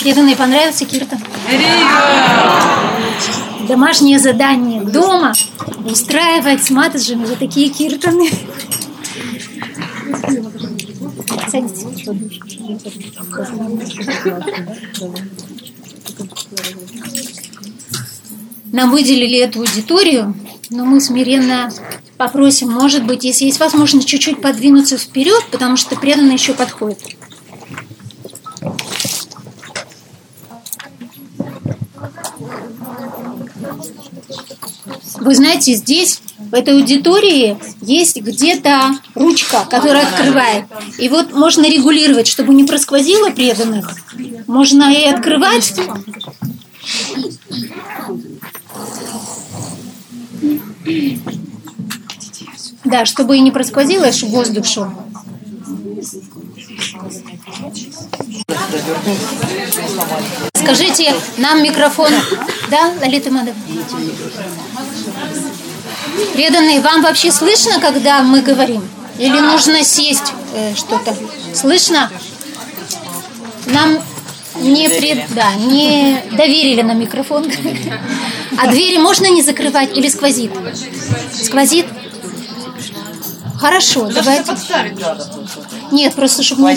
Преданные, понравился киртан? Домашнее задание дома устраивать с матаджами вот такие киртаны. Садитесь. Нам выделили эту аудиторию, но мы смиренно попросим, может быть, если есть возможность, чуть-чуть подвинуться вперед, потому что преданные еще подходят. Вы знаете, здесь, в этой аудитории, есть где-то ручка, которая открывает. И вот можно регулировать, чтобы не просквозило преданных. Можно и открывать. Да, чтобы и не просквозило, чтобы воздух шел. Скажите нам микрофон. Да, Лалита Мадов? Преданные, вам вообще слышно, когда мы говорим? Или нужно сесть что-то? Слышно? Нам не доверили на микрофон. А двери можно не закрывать или сквозит? Сквозит? Хорошо, давайте. Нет, просто чтобы...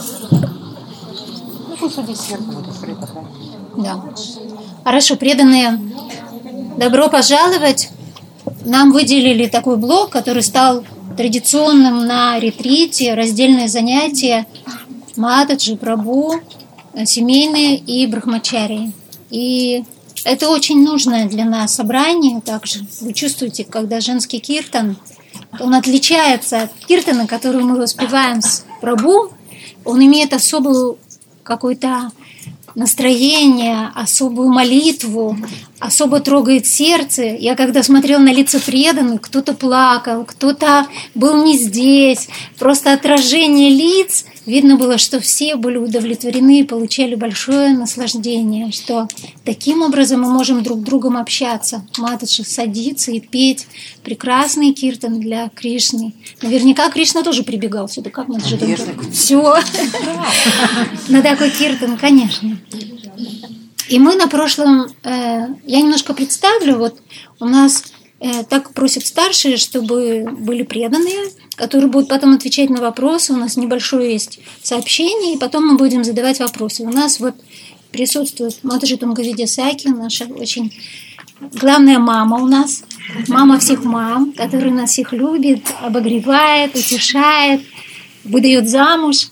Да. Хорошо, преданные, добро пожаловать. Нам выделили такой блок, который стал традиционным на ретрите, раздельное занятие Матаджи, Прабху, семейные и брахмачарии. И это очень нужное для нас собрание также. Вы чувствуете, когда женский киртан, он отличается от киртана, который мы воспеваем с Прабху. Он имеет особую какое-то настроение, особую молитву, особо трогает сердце. Я когда смотрела на лица преданных, кто-то плакал, кто-то был не здесь. Просто отражение лиц, видно было, что все были удовлетворены и получали большое наслаждение, что таким образом мы можем друг с другом общаться. Матаджи садиться и петь прекрасный киртан для Кришны. Наверняка Кришна тоже прибегал сюда. Как Матаджи? Все. На такой киртан, конечно. И мы на прошлом, я немножко представлю, вот у нас так просят старшие, чтобы были преданные, которые будут потом отвечать на вопросы. У нас небольшое есть сообщение, и потом мы будем задавать вопросы. У нас вот присутствует Матаджи Тунгавидья Саки, наша очень главная мама у нас, мама всех мам, которая нас всех любит, обогревает, утешает, выдает замуж.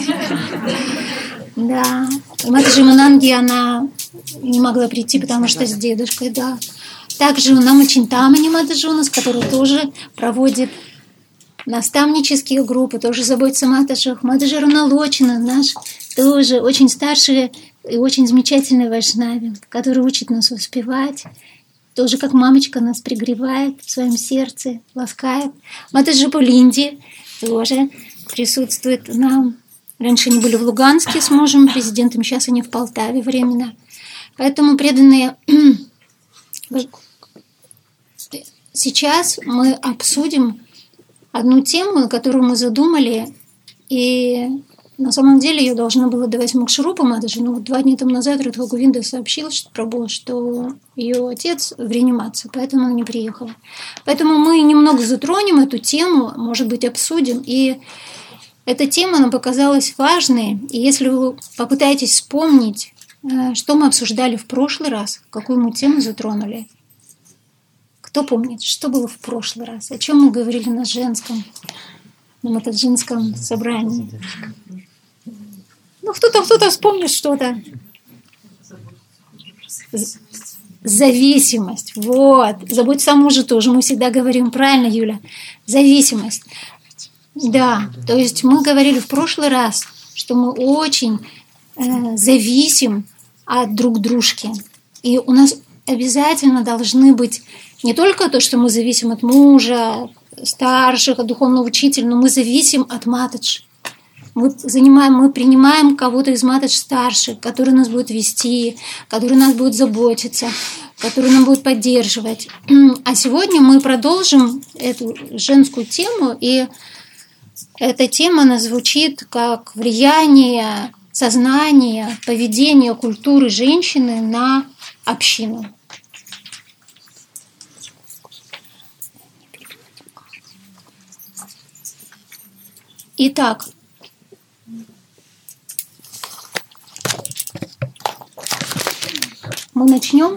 Да. И Матаджи Мананги, она не могла прийти, потому что с дедушкой, да. Также нам очень Тамани Матаджи у нас, который тоже проводит наставнические группы, тоже заботится о Матаджах. Матаджи Руналочина наш тоже очень старший и очень замечательный вайшнави, который учит нас воспевать. Тоже как мамочка нас пригревает в своем сердце, ласкает. Матаджи Пулинди тоже присутствует нам. Раньше они были в Луганске с мужем, президентом, сейчас они в Полтаве временно. Поэтому преданные... Сейчас мы обсудим одну тему, которую мы задумали, и на самом деле ее должна была давать Мукшарупа Матаджи, но 2 дня тому назад Радха Говинда сообщила Прабху, что ее отец в реанимации, поэтому она не приехала. Поэтому мы немного затронем эту тему, может быть, обсудим, и эта тема нам показалась важной, и если вы попытаетесь вспомнить, что мы обсуждали в прошлый раз, какую мы тему затронули, кто помнит, что было в прошлый раз? О чем мы говорили на матаджинском собрании? Ну, кто-то вспомнит что-то. Зависимость. Вот. Заботься о муже тоже. Мы всегда говорим правильно, Юля. Зависимость. Да. То есть мы говорили в прошлый раз, что мы очень зависим от друг дружки. И у нас обязательно должны быть не только то, что мы зависим от мужа, старших, от духовного учителя, но мы зависим от Матаджи. Мы принимаем кого-то из Матаджи старших, который нас будет вести, который нас будет заботиться, который нам будет поддерживать. А сегодня мы продолжим эту женскую тему, и эта тема, она звучит как влияние сознания, поведения, культуры женщины на общину. Итак, мы начнем.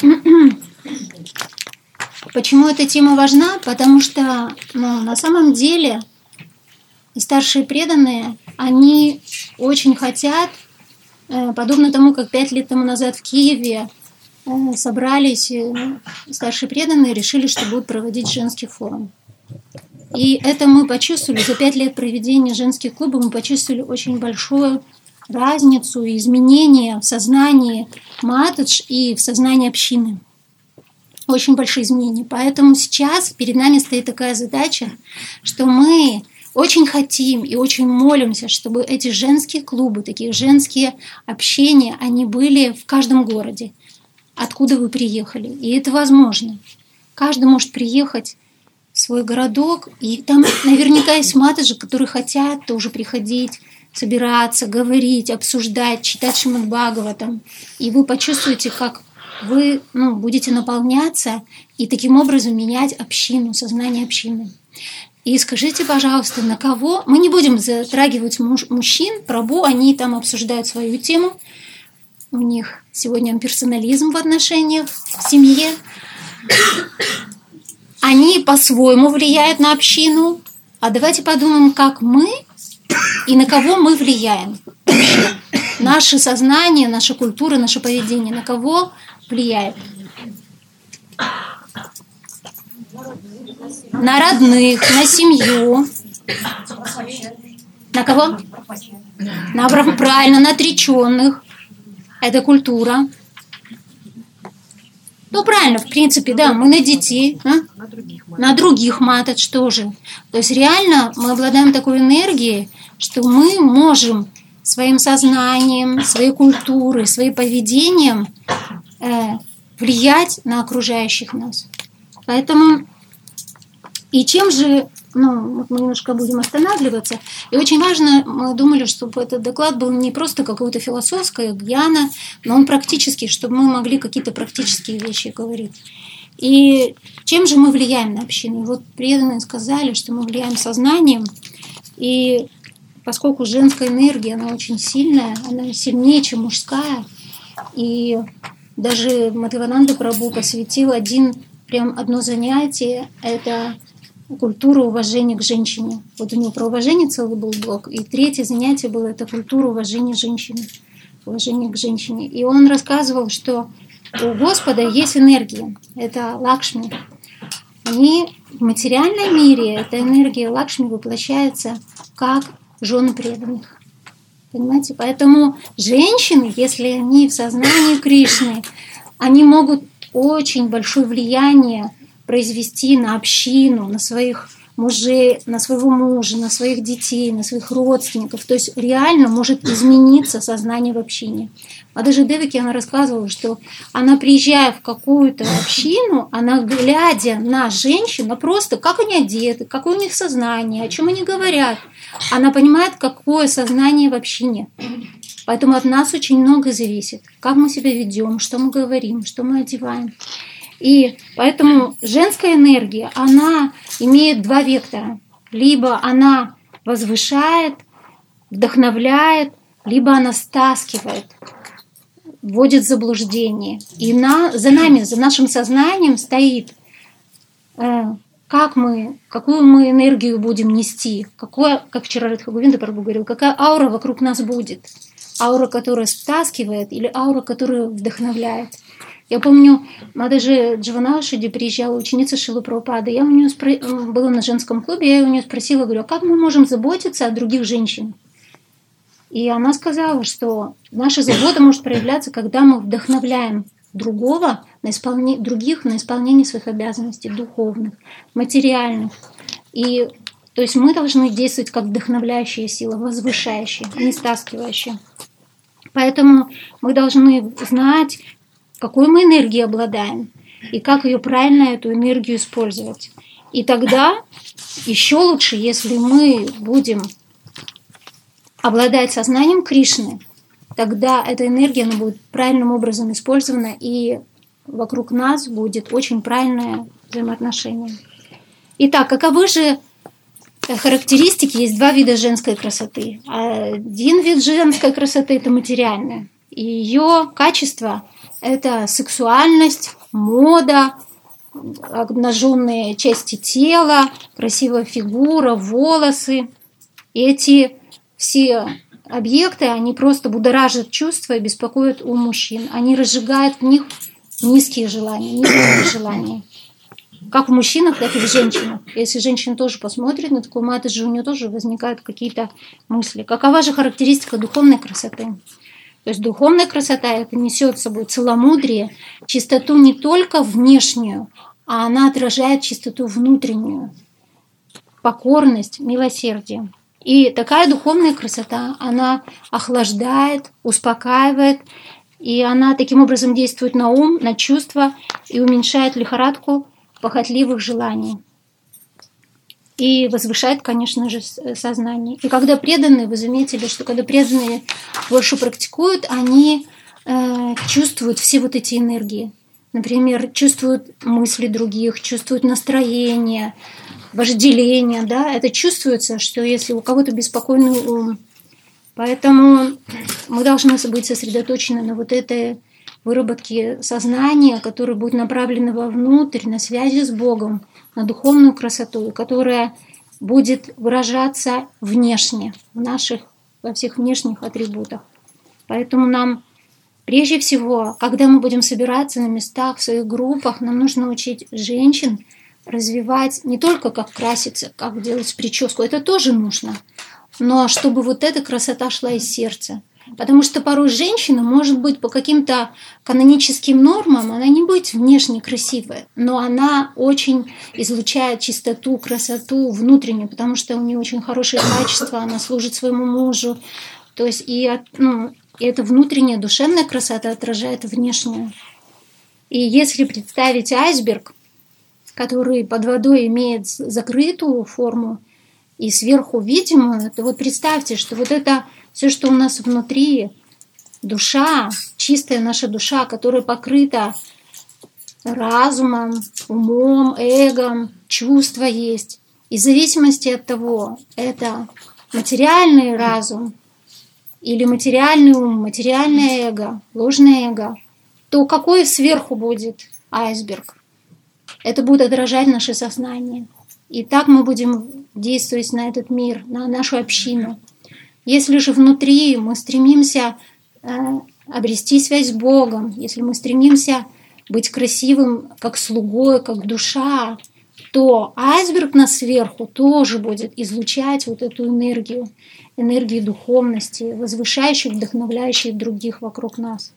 Почему эта тема важна? Потому что на самом деле старшие преданные, они очень хотят, подобно тому, как 5 лет тому назад в Киеве собрались старшие преданные, решили, что будут проводить женский форум. И это мы почувствовали, за 5 лет проведения женских клубов мы почувствовали очень большую разницу и изменения в сознании матедж и в сознании общины. Очень большие изменения. Поэтому сейчас перед нами стоит такая задача, что мы очень хотим и очень молимся, чтобы эти женские клубы, такие женские общения, они были в каждом городе, откуда вы приехали. И это возможно. Каждый может приехать в свой городок, и там наверняка есть матеджи, которые хотят тоже приходить, собираться, говорить, обсуждать, читать Шримад Бхагаватам. И вы почувствуете, как вы будете наполняться и таким образом менять общину, сознание общины. И скажите, пожалуйста, на кого... Мы не будем затрагивать мужчин, Прабху, они там обсуждают свою тему. У них сегодня персонализм в отношениях в семье. Они по-своему влияют на общину. А давайте подумаем, как мы и на кого мы влияем. Наше сознание, наша культура, наше поведение, на кого влияет? На родных, на семью. На кого? Правильно, на отреченных. Это культура. Правильно, в принципе, да, мы на детей, на других матедж тоже. То есть реально мы обладаем такой энергией, что мы можем своим сознанием, своей культурой, своим поведением влиять на окружающих нас. Поэтому и чем же, мы немножко будем останавливаться. И очень важно, мы думали, чтобы этот доклад был не просто какое-то философское, гьяна, но он практический, чтобы мы могли какие-то практические вещи говорить. И чем же мы влияем на общину? И вот преданные сказали, что мы влияем сознанием. И поскольку женская энергия, она очень сильная, она сильнее, чем мужская. И даже Мадхавананда Прабху посвятил одно занятие, это культура уважения к женщине. Вот у него про уважение целый был блок. И 3 занятие было это культура уважения женщины. Уважение к женщине. И он рассказывал, что у Господа есть энергия. Это Лакшми. И в материальном мире эта энергия Лакшми воплощается как жены преданных. Понимаете? Поэтому женщины, если они в сознании Кришны, они могут очень большое влияние произвести на общину, на своих мужей, на своего мужа, на своих детей, на своих родственников. То есть реально может измениться сознание в общине. А даже Девики, она рассказывала, что она, приезжая в какую-то общину, она, глядя на женщин, просто как они одеты, какое у них сознание, о чем они говорят, она понимает, какое сознание в общине. Поэтому от нас очень много зависит, как мы себя ведем, что мы говорим, что мы одеваем. И поэтому женская энергия, она имеет 2 вектора. Либо она возвышает, вдохновляет, либо она стаскивает, вводит в заблуждение. И за нами, за нашим сознанием стоит, какую мы энергию будем нести, как вчера Радха Говинда Прабху говорил, какая аура вокруг нас будет. Аура, которая стаскивает, или аура, которая вдохновляет. Я помню, даже Дживанашиди приезжала ученица Шрилы Прабхупады. Я у нее была на женском клубе, я у нее спросила, говорю, как мы можем заботиться о других женщин? И она сказала, что наша забота может проявляться, когда мы вдохновляем других на исполнение своих обязанностей духовных, материальных. И то есть мы должны действовать как вдохновляющая сила, возвышающая, не стаскивающая. Поэтому мы должны знать, какой мы энергией обладаем и как ее правильно, эту энергию, использовать. И тогда еще лучше, если мы будем обладать сознанием Кришны, тогда эта энергия она будет правильным образом использована, и вокруг нас будет очень правильное взаимоотношение. Итак, каковы же характеристики? Есть два вида женской красоты. Один вид женской красоты – это материальная. И ее качество – это сексуальность, мода, обнаженные части тела, красивая фигура, волосы. И эти все объекты, они просто будоражат чувства и беспокоят ум мужчин. Они разжигают в них низкие желания, низкие желания. Как в мужчинах, так и в женщинах. Если женщина тоже посмотрит на такую матушь, у нее тоже возникают какие-то мысли. Какова же характеристика духовной красоты? То есть духовная красота это несет с собой целомудрие, чистоту не только внешнюю, а она отражает чистоту внутреннюю, покорность, милосердие. И такая духовная красота, она охлаждает, успокаивает, и она таким образом действует на ум, на чувства и уменьшает лихорадку похотливых желаний. И возвышает, конечно же, сознание. И когда преданные, вы заметили, что когда преданные больше практикуют, они чувствуют все вот эти энергии. Например, чувствуют мысли других, чувствуют настроение, вожделение. Да? Это чувствуется, что если у кого-то беспокойный ум. Поэтому мы должны быть сосредоточены на вот этой выработке сознания, которое будет направлено вовнутрь, на связи с Богом, на духовную красоту, которая будет выражаться внешне, во всех внешних атрибутах. Поэтому нам прежде всего, когда мы будем собираться на местах, в своих группах, нам нужно учить женщин развивать не только как краситься, как делать прическу, это тоже нужно, но чтобы вот эта красота шла из сердца. Потому что порой женщина может быть по каким-то каноническим нормам, она не будет внешне красивая, но она очень излучает чистоту, красоту внутреннюю, потому что у нее очень хорошие качества, она служит своему мужу. То есть и эта внутренняя душевная красота отражает внешнюю. И если представить айсберг, который под водой имеет закрытую форму и сверху видимую, то вот представьте, что вот это все, что у нас внутри, душа, чистая наша душа, которая покрыта разумом, умом, эгом, чувства есть. И в зависимости от того, это материальный разум или материальный ум, материальное эго, ложное эго, то какой сверху будет айсберг? Это будет отражать наше сознание. И так мы будем действовать на этот мир, на нашу общину. Если же внутри мы стремимся обрести связь с Богом, если мы стремимся быть красивым как слугой, как душа, то айсберг нас сверху тоже будет излучать вот эту энергию духовности, возвышающей, вдохновляющей других вокруг нас.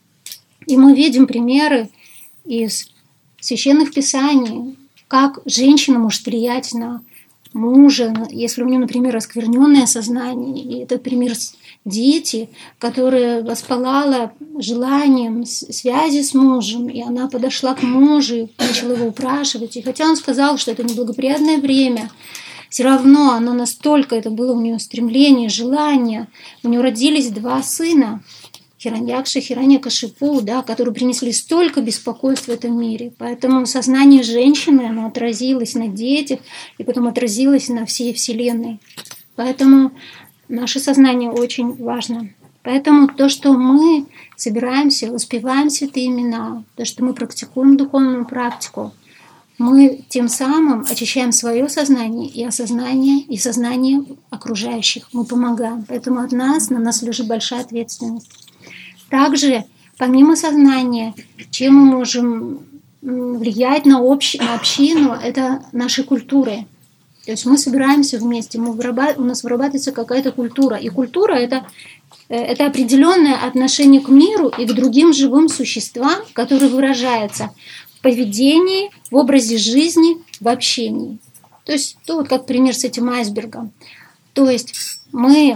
И мы видим примеры из священных писаний, как женщина может влиять на мужа, если у нее, например, оскверненное сознание, и это пример дети, которая воспалала желанием связи с мужем, и она подошла к мужу, начала его упрашивать, и хотя он сказал, что это неблагоприятное время, все равно оно настолько, это было у нее стремление, желание, у нее родились 2 сына, Хираньякша, Хираньякашипу, да, которые принесли столько беспокойств в этом мире. Поэтому сознание женщины, оно отразилось на детях и потом отразилось на всей Вселенной. Поэтому наше сознание очень важно. Поэтому то, что мы собираемся, воспеваем святые имена, то, что мы практикуем духовную практику, мы тем самым очищаем свое сознание и сознание окружающих. Мы помогаем. Поэтому на нас лежит большая ответственность. Также, помимо сознания, чем мы можем влиять на общину, это наши культуры. То есть мы собираемся вместе, у нас вырабатывается какая-то культура. И культура это определенное отношение к миру и к другим живым существам, которое выражается в поведении, в образе жизни, в общении. То есть, вот как пример с этим айсбергом. То есть мы,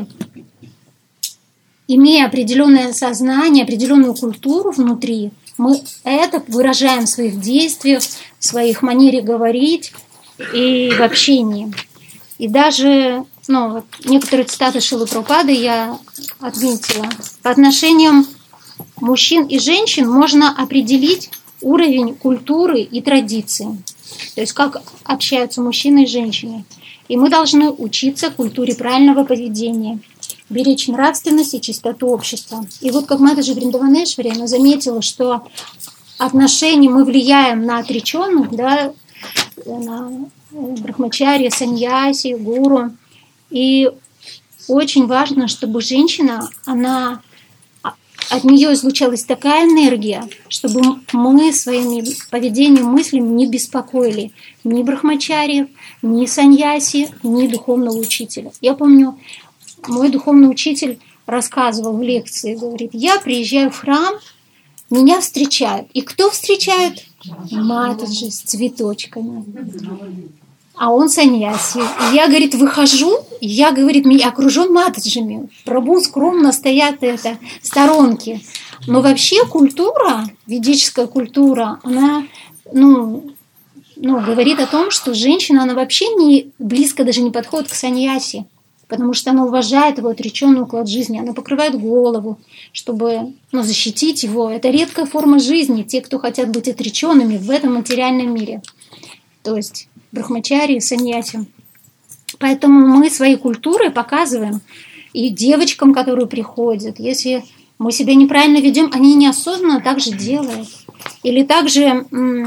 имея определенное сознание, определенную культуру внутри, мы это выражаем в своих действиях, в своих манере говорить и в общении. И даже некоторые цитаты Шрилы Прабхупады я отметила. По отношениям мужчин и женщин можно определить уровень культуры и традиции. То есть как общаются мужчины и женщины. И мы должны учиться культуре правильного поведения, беречь нравственность и чистоту общества. И вот как Матаджи Вриндаванешвари, она заметила, что отношения мы влияем на отреченных, да, на брахмачари, саньяси, гуру. И очень важно, чтобы женщина, от нее излучалась такая энергия, чтобы мы своим поведением, мыслями не беспокоили ни брахмачариев, ни саньяси, ни духовного учителя. Я помню, мой духовный учитель рассказывал в лекции, говорит, я приезжаю в храм, меня встречают. И кто встречает? Матаджи с цветочками. А он саньяси. И я, говорит, выхожу, и я, говорит, окружен матаджами. Прабху скромно стоят в сторонке. Но вообще культура, ведическая культура, она, говорит о том, что женщина, она вообще не близко даже не подходит к саньяси, потому что она уважает его отреченный уклад жизни. Она покрывает голову, чтобы защитить его. Это редкая форма жизни, те, кто хотят быть отреченными в этом материальном мире. То есть брахмачари, саньяси. Поэтому мы своей культурой показываем и девочкам, которые приходят, если мы себя неправильно ведем, они неосознанно так же делают. Или также,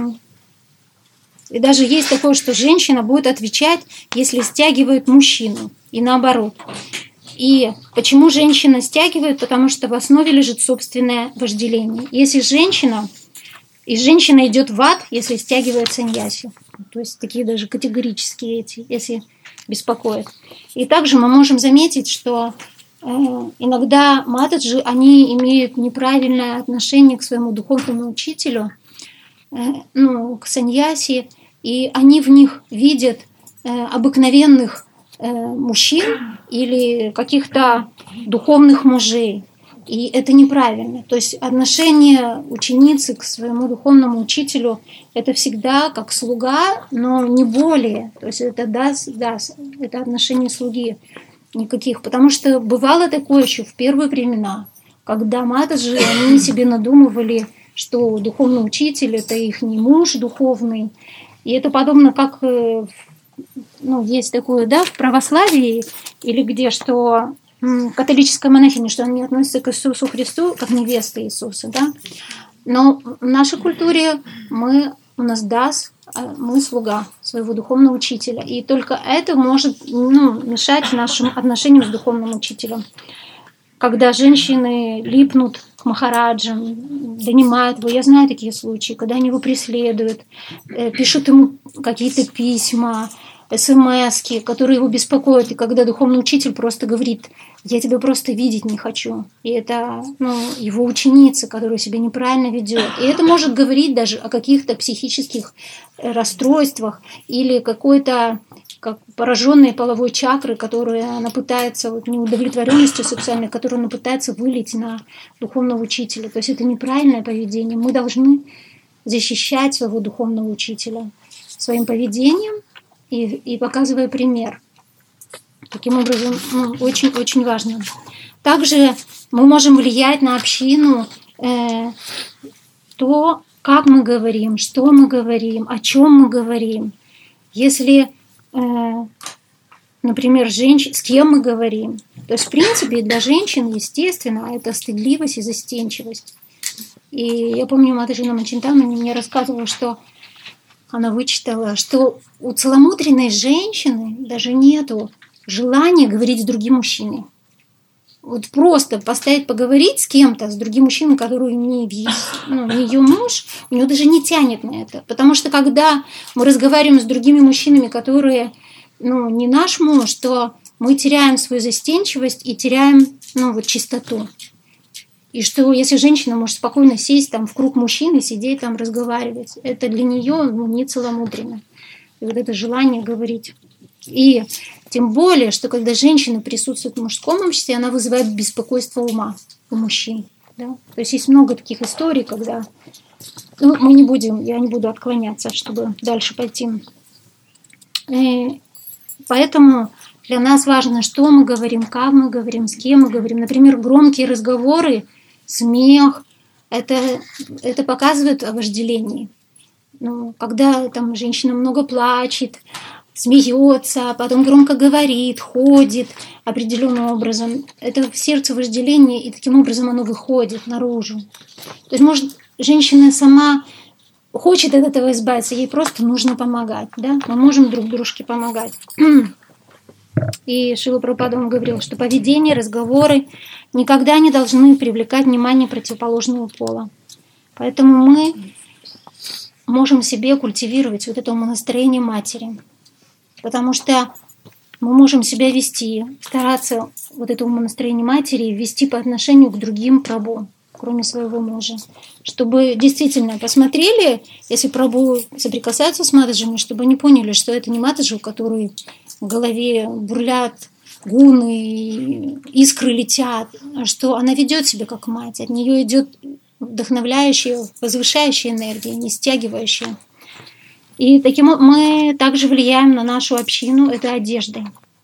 и даже есть такое, что женщина будет отвечать, если стягивает мужчину, и наоборот. И почему женщина стягивает? Потому что в основе лежит собственное вожделение. Если женщина идет в ад, если стягивает саньяси. То есть такие даже категорические если беспокоят. И также мы можем заметить, что иногда матаджи, они имеют неправильное отношение к своему духовному учителю, к саньяси, и они в них видят обыкновенных мужчин или каких-то духовных мужей. И это неправильно. То есть отношение ученицы к своему духовному учителю – это всегда как слуга, но не более. То есть это это отношение слуги никаких. Потому что бывало такое еще в первые времена, когда матаджи, они себе надумывали, что духовный учитель – это их не муж духовный. И это подобно как, есть такое, в православии или где, что католическая монахиня, что она не относится к Иисусу Христу, как невеста Иисуса, да? Но в нашей культуре мы слуга своего духовного учителя. И только это может мешать нашим отношениям с духовным учителем. Когда женщины липнут к махараджам, донимают его. Я знаю такие случаи, когда они его преследуют, пишут ему какие-то письма, смс-ки, которые его беспокоят. И когда духовный учитель просто говорит, я тебя просто видеть не хочу. И это его ученица, которая себя неправильно ведет. И это может говорить даже о каких-то психических расстройствах или какой-то как пораженной половой чакры, которую она пытается, неудовлетворенностью сексуальной, которую она пытается вылить на духовного учителя. То есть это неправильное поведение. Мы должны защищать своего духовного учителя своим поведением и показывая пример. Таким образом, очень-очень важно. Также мы можем влиять на общину, то, как мы говорим, что мы говорим, о чем мы говорим. Если, например, с кем мы говорим. То есть, в принципе, для женщин, естественно, это стыдливость и застенчивость. И я помню, Матаджи Намачинтана мне рассказывала, что она вычитала, что у целомудренной женщины даже нету желания говорить с другим мужчиной. Вот просто поговорить с кем-то, с другим мужчиной, который не ее муж, у него даже не тянет на это. Потому что когда мы разговариваем с другими мужчинами, которые не наш муж, то мы теряем свою застенчивость и теряем чистоту. И что если женщина может спокойно сесть в круг мужчин и сидеть разговаривать, это для нее не целомудренно. И вот это желание говорить. И тем более, что когда женщина присутствует в мужском обществе, она вызывает беспокойство ума у мужчин. Да? То есть много таких историй, когда я не буду отклоняться, чтобы дальше пойти. И поэтому Для нас важно, что мы говорим, как мы говорим, с кем мы говорим. Например, громкие разговоры, смех, это показывает о вожделении. Ну, когда там женщина много плачет, смеется, потом громко говорит, ходит определенным образом, это в сердце вожделение, и таким образом оно выходит наружу. То есть, может, женщина сама хочет от этого избавиться, ей просто нужно помогать. Да? Мы можем друг дружке помогать. И Шрила Прабхупада говорил, что поведение, разговоры никогда не должны привлекать внимание противоположного пола. Поэтому мы можем себе культивировать вот это умонастроение матери. Потому что мы можем себя вести, стараться вот это умонастроение матери вести по отношению к другим прабху, кроме своего мужа. Чтобы действительно посмотрели, если прабху соприкасаются с матаджами, чтобы они поняли, что это не матаджи, у которой в голове бурлят гуны, искры летят, а что она ведет себя как мать, от нее идет вдохновляющая, возвышающая энергия, не стягивающая. И таким мы также влияем на нашу общину этой одеждой.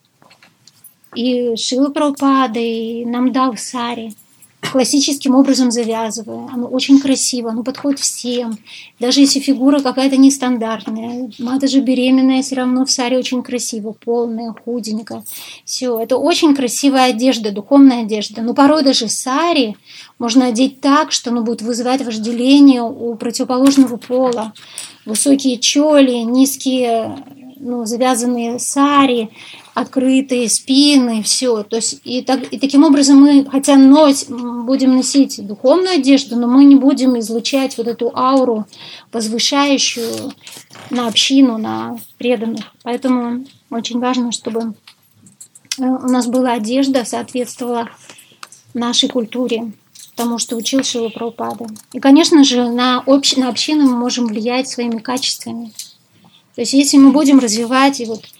И Шрила Прабхупада нам дал сари, классическим образом завязывая. Оно очень красиво, оно подходит всем. Даже если фигура какая-то нестандартная, матаджи беременная, все равно в саре очень красиво, полная, худенькая. Все, это очень красивая одежда, духовная одежда. Но порой даже сари можно одеть так, что оно будет вызывать вожделение у противоположного пола. Высокие чоли, низкие, завязанные сари, открытые спины, все. То есть и таким образом мы, хотя будем носить духовную одежду, но мы не будем излучать вот эту ауру, возвышающую на общину, на преданных. Поэтому очень важно, чтобы у нас была одежда, соответствовала нашей культуре, тому, что учил Шрила Прабхупада. И, конечно же, на общину мы можем влиять своими качествами. То есть, если мы будем развивать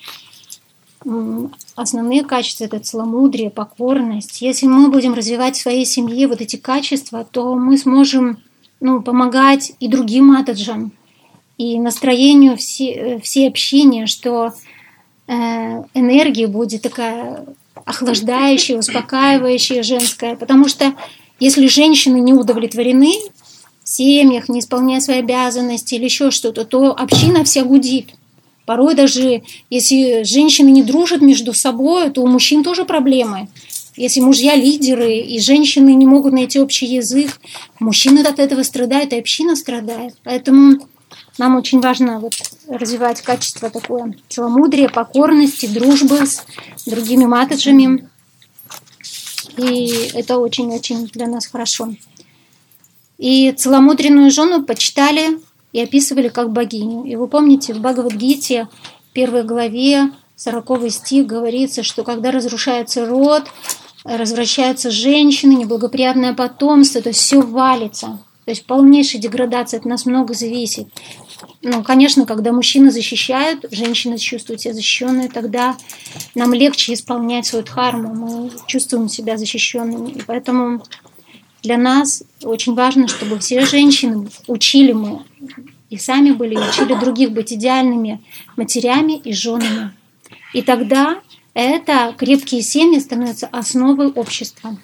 основные качества, это целомудрие, покорность, если мы будем развивать в своей семье вот эти качества, то мы сможем помогать и другим матаджам, и настроению всей общины, что энергия будет такая охлаждающая, успокаивающая, женская. Потому что если женщины не удовлетворены в семьях, не исполняя свои обязанности или еще что-то, то община вся гудит. Порой даже если женщины не дружат между собой, то у мужчин тоже проблемы. Если мужья лидеры и женщины не могут найти общий язык, мужчины от этого страдают, и община страдает. Поэтому нам очень важно развивать качество такое целомудрия, покорности, дружбы с другими матаджами. И это очень-очень для нас хорошо. И целомудренную жену почитали и описывали как богиню. И вы помните, в Бхагавад-гите, 1 главе, 40 стих, говорится, что когда разрушается род, развращаются женщины, неблагоприятное потомство, то есть все валится. То есть полнейшая деградация, от нас много зависит. Конечно, когда мужчины защищают, женщины чувствуют себя защищенной, тогда нам легче исполнять свою дхарму, мы чувствуем себя защищенными. И поэтому для нас очень важно, чтобы все женщины учили мы, и сами учили других быть идеальными матерями и женами. И тогда это крепкие семьи становятся основой общества.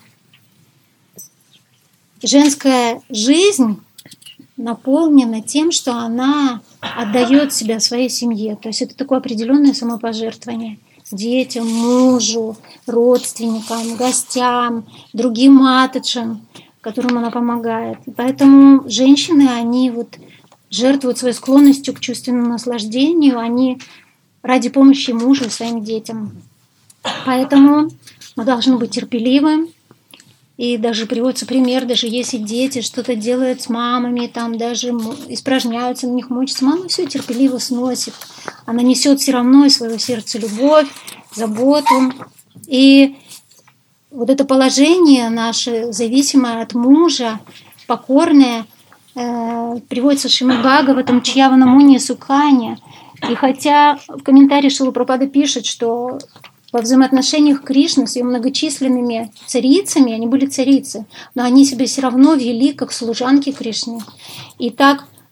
Женская жизнь наполнена тем, что она отдает себя своей семье. То есть это такое определенное самопожертвование детям, мужу, родственникам, гостям, другим матаджам, которым она помогает. И поэтому женщины, они жертвуют своей склонностью к чувственному наслаждению, они ради помощи мужу и своим детям. Поэтому мы должны быть терпеливы. И даже приводится пример, даже если дети что-то делают с мамами, там даже испражняются, на них мучаются, мама все терпеливо сносит. Она несет все равно из своего сердца любовь, заботу. И вот это положение наше, зависимое от мужа, покорное, приводится в Шримад Бхагаватам Чьявана Муни Сукхани. И хотя в комментарии Шрила Прабхупада пишет, что во взаимоотношениях Кришны с ее многочисленными царицами, они были царицы, но они себя все равно вели как служанки Кришны. И так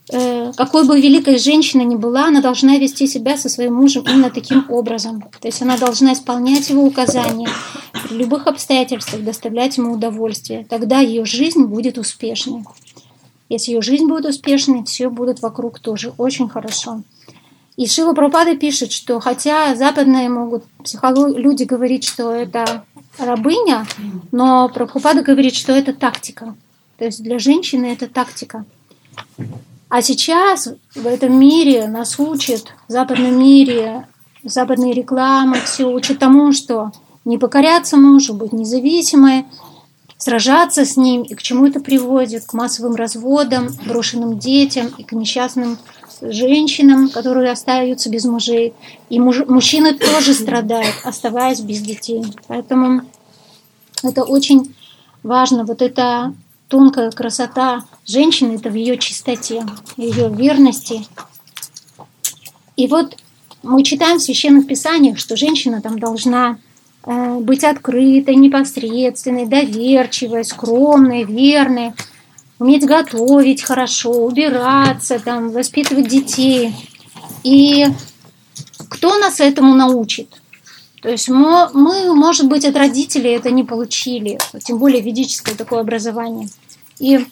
какой бы великой женщиной ни была, она должна вести себя со своим мужем именно таким образом. То есть она должна исполнять его указания, при любых обстоятельствах доставлять ему удовольствие. Тогда ее жизнь будет успешной. Если ее жизнь будет успешной, все будет вокруг тоже очень хорошо. И Шрила Прабхупада пишет, что хотя западные могут люди говорить, что это рабыня, но Прабхупада говорит, что это тактика. То есть для женщины это тактика. А сейчас в этом мире нас учат, в западном мире, западные рекламы, все учат тому, что не покоряться мужу, быть независимой, сражаться с ним, и к чему это приводит? К массовым разводам, брошенным детям и к несчастным женщинам, которые остаются без мужей. И мужчины тоже страдают, оставаясь без детей. Поэтому это очень важно. Вот эта тонкая красота женщины, это в ее чистоте, в ее верности. И вот мы читаем в Священных Писаниях, что женщина там должна быть открытой, непосредственной, доверчивой, скромной, верной, уметь готовить хорошо, убираться, там, воспитывать детей. И кто нас этому научит? То есть мы, может быть, от родителей это не получили, тем более ведическое такое образование. И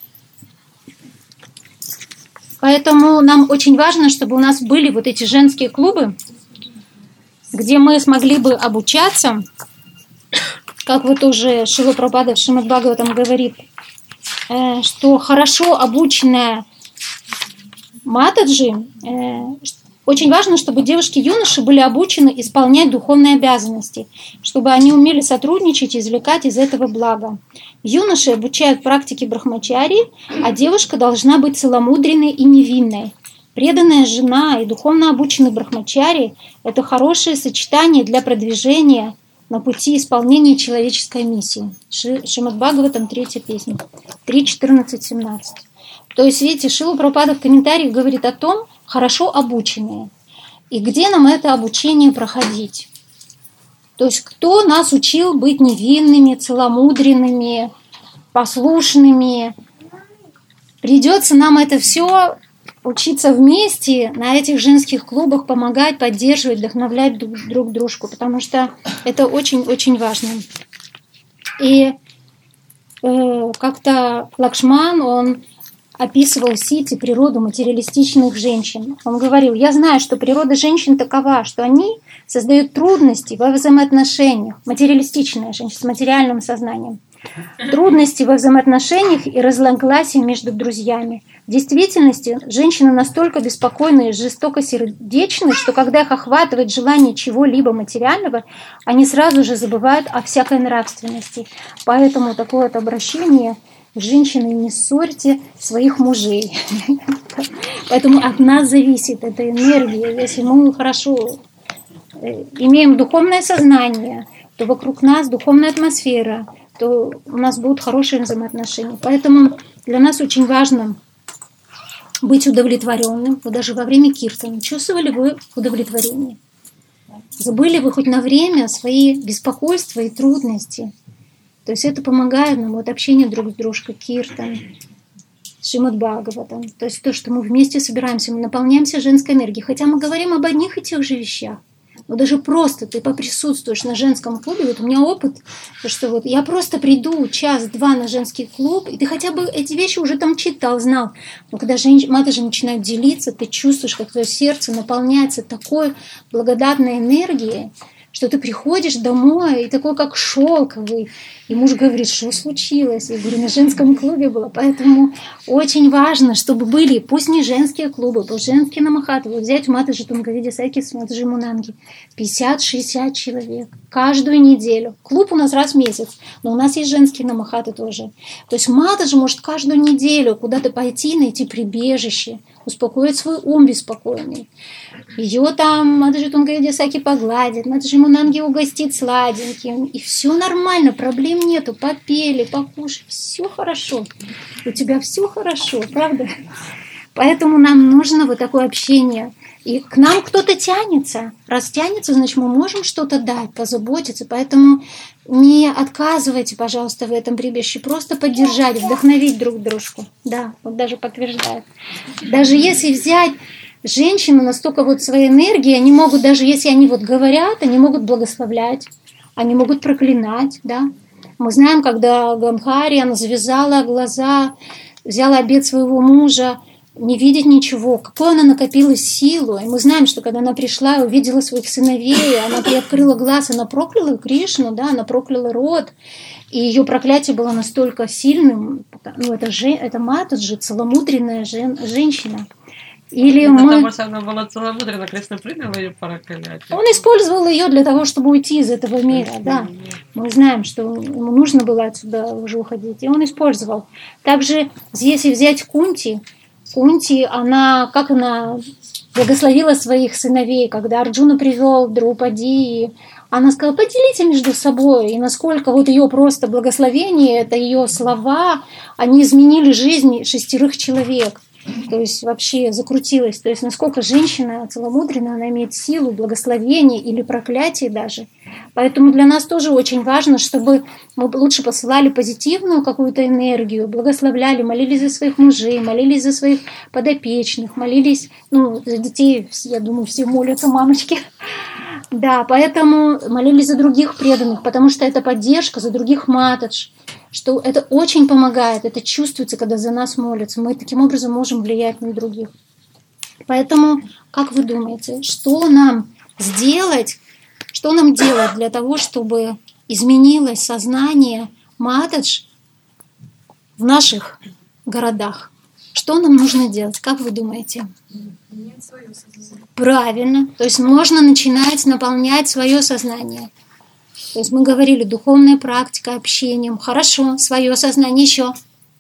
поэтому нам очень важно, чтобы у нас были вот эти женские клубы, где мы смогли бы обучаться, как вот уже Шрила Прабхупада в Шримад Бхагаватам говорит, что хорошо обученная матаджи, очень важно, чтобы девушки-юноши были обучены исполнять духовные обязанности, чтобы они умели сотрудничать и извлекать из этого блага. Юноши обучают практике брахмачарьи, а девушка должна быть целомудренной и невинной. Преданная жена и духовно обученный брахмачарьи – это хорошее сочетание для продвижения на пути исполнения человеческой миссии. Шримад Бхагаватам, 3 песня, 3.14.17. То есть, видите, Шрила Прабхупада в комментариях говорит о том, хорошо обученные. И где нам это обучение проходить? То есть, кто нас учил быть невинными, целомудренными, послушными? Придется нам это все учиться вместе на этих женских клубах, помогать, поддерживать, вдохновлять друг дружку, потому что это очень-очень важно. И как-то Лакшман, он описывал Сити, природу материалистичных женщин. Он говорил: я знаю, что природа женщин такова, что они создают трудности во взаимоотношениях, материалистичные женщины с материальным сознанием, трудности во взаимоотношениях и разногласия между друзьями. В действительности женщины настолько беспокойны и жестокосердечны, что когда их охватывает желание чего-либо материального, они сразу же забывают о всякой нравственности. Поэтому такое вот обращение: женщины, не ссорьте своих мужей. Поэтому от нас зависит эта энергия. Если мы хорошо имеем духовное сознание, то вокруг нас духовная атмосфера, то у нас будут хорошие взаимоотношения. Поэтому для нас очень важно быть удовлетворенным. Вот даже во время киртана чувствовали вы удовлетворение? Забыли вы хоть на время свои беспокойства и трудности? То есть это помогает нам, вот общение друг с дружкой, киртан, Шримад Бхагаватам. То есть то, что мы вместе собираемся, мы наполняемся женской энергией. Хотя мы говорим об одних и тех же вещах. Но даже просто ты поприсутствуешь на женском клубе, вот у меня опыт, что вот я просто приду час-два на женский клуб, и ты хотя бы эти вещи уже там читал, знал. Но когда матажи начинают делиться, ты чувствуешь, как твое сердце наполняется такой благодатной энергией, что ты приходишь домой и такой как шелковый. И муж говорит: что случилось? Я говорю: на женском клубе было. Поэтому очень важно, чтобы были, пусть не женские клубы, пусть женские намахаты. Вот взять в Матаджи Тунгавиди Саки с Матаджи Мунанги 50-60 человек каждую неделю. Клуб у нас раз в месяц, но у нас есть женские намахаты тоже. То есть Матаджи может каждую неделю куда-то пойти, найти прибежище, успокоить свой ум беспокойный. Ее там Матаджи Тунгавиди Саки погладит, Матаджи Мунанги угостит сладеньким. И все нормально, проблем нету. Попели, покушали, все хорошо. У тебя все хорошо, правда? Поэтому нам нужно вот такое общение. И к нам кто-то тянется. Раз тянется, значит, мы можем что-то дать, позаботиться. Поэтому не отказывайте, пожалуйста, в этом прибежище. Просто поддержать, вдохновить друг дружку. Да, вот даже подтверждают. Даже если взять женщины настолько вот своей энергией, они могут, даже если они вот говорят, они могут благословлять, они могут проклинать, да. Мы знаем, когда Ганхари, она завязала глаза, взяла обет своего мужа, не видеть ничего, какую она накопила силу. И мы знаем, что когда она пришла и увидела своих сыновей, она приоткрыла глаз, она прокляла Кришну, да, она прокляла род. И ее проклятие было настолько сильным. Ну, это Матаджи, целомудренная женщина. Или мы... Потому что она была целомудренна, Кришна принял ее проклятие. Он использовал ее для того, чтобы уйти из этого мира, да. Мы знаем, что ему нужно было отсюда уже уходить, и он использовал. Также, если взять Кунти, она благословила своих сыновей, когда Арджуна привел Драупади, она сказала, поделите между собой, и насколько вот ее просто благословение, это ее слова, они изменили жизнь 6 человек. То есть вообще закрутилась. То есть насколько женщина целомудренная, она имеет силу, благословение или проклятие даже. Поэтому для нас тоже очень важно, чтобы мы лучше посылали позитивную какую-то энергию, благословляли, молились за своих мужей, молились за своих подопечных, молились, за детей, я думаю, все молятся, мамочки. Да, поэтому молились за других преданных, потому что это поддержка, за других матадж, что это очень помогает, это чувствуется, когда за нас молятся. Мы таким образом можем влиять на других. Поэтому, как вы думаете, что нам делать для того, чтобы изменилось сознание матадж в наших городах? Что нам нужно делать? Как вы думаете? Менять свое сознание. Правильно. То есть можно начинать наполнять свое сознание. То есть мы говорили, духовная практика, общением. Хорошо, свое сознание еще.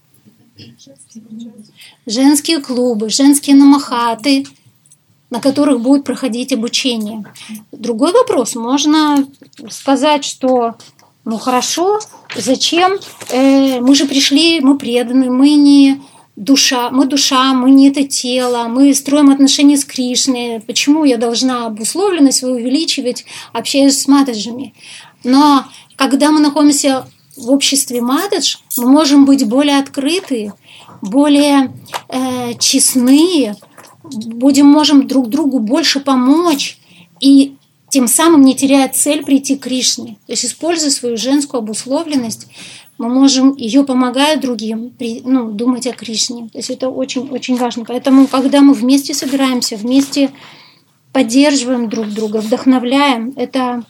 Женские клубы, женские намахаты, на которых будет проходить обучение. Другой вопрос. Можно сказать, что хорошо, зачем? Мы же пришли, мы преданы, мы не душа, мы не это тело, мы строим отношения с Кришной. Почему я должна обусловленность свою увеличивать, общаясь с матаджами? Но когда мы находимся в обществе матадж, мы можем быть более открыты, более честны, можем друг другу больше помочь и тем самым не теряя цель прийти к Кришне. То есть, используя свою женскую обусловленность, мы можем, ее помогая другим, думать о Кришне. То есть это очень-очень важно. Поэтому, когда мы вместе собираемся, вместе поддерживаем друг друга, вдохновляем, это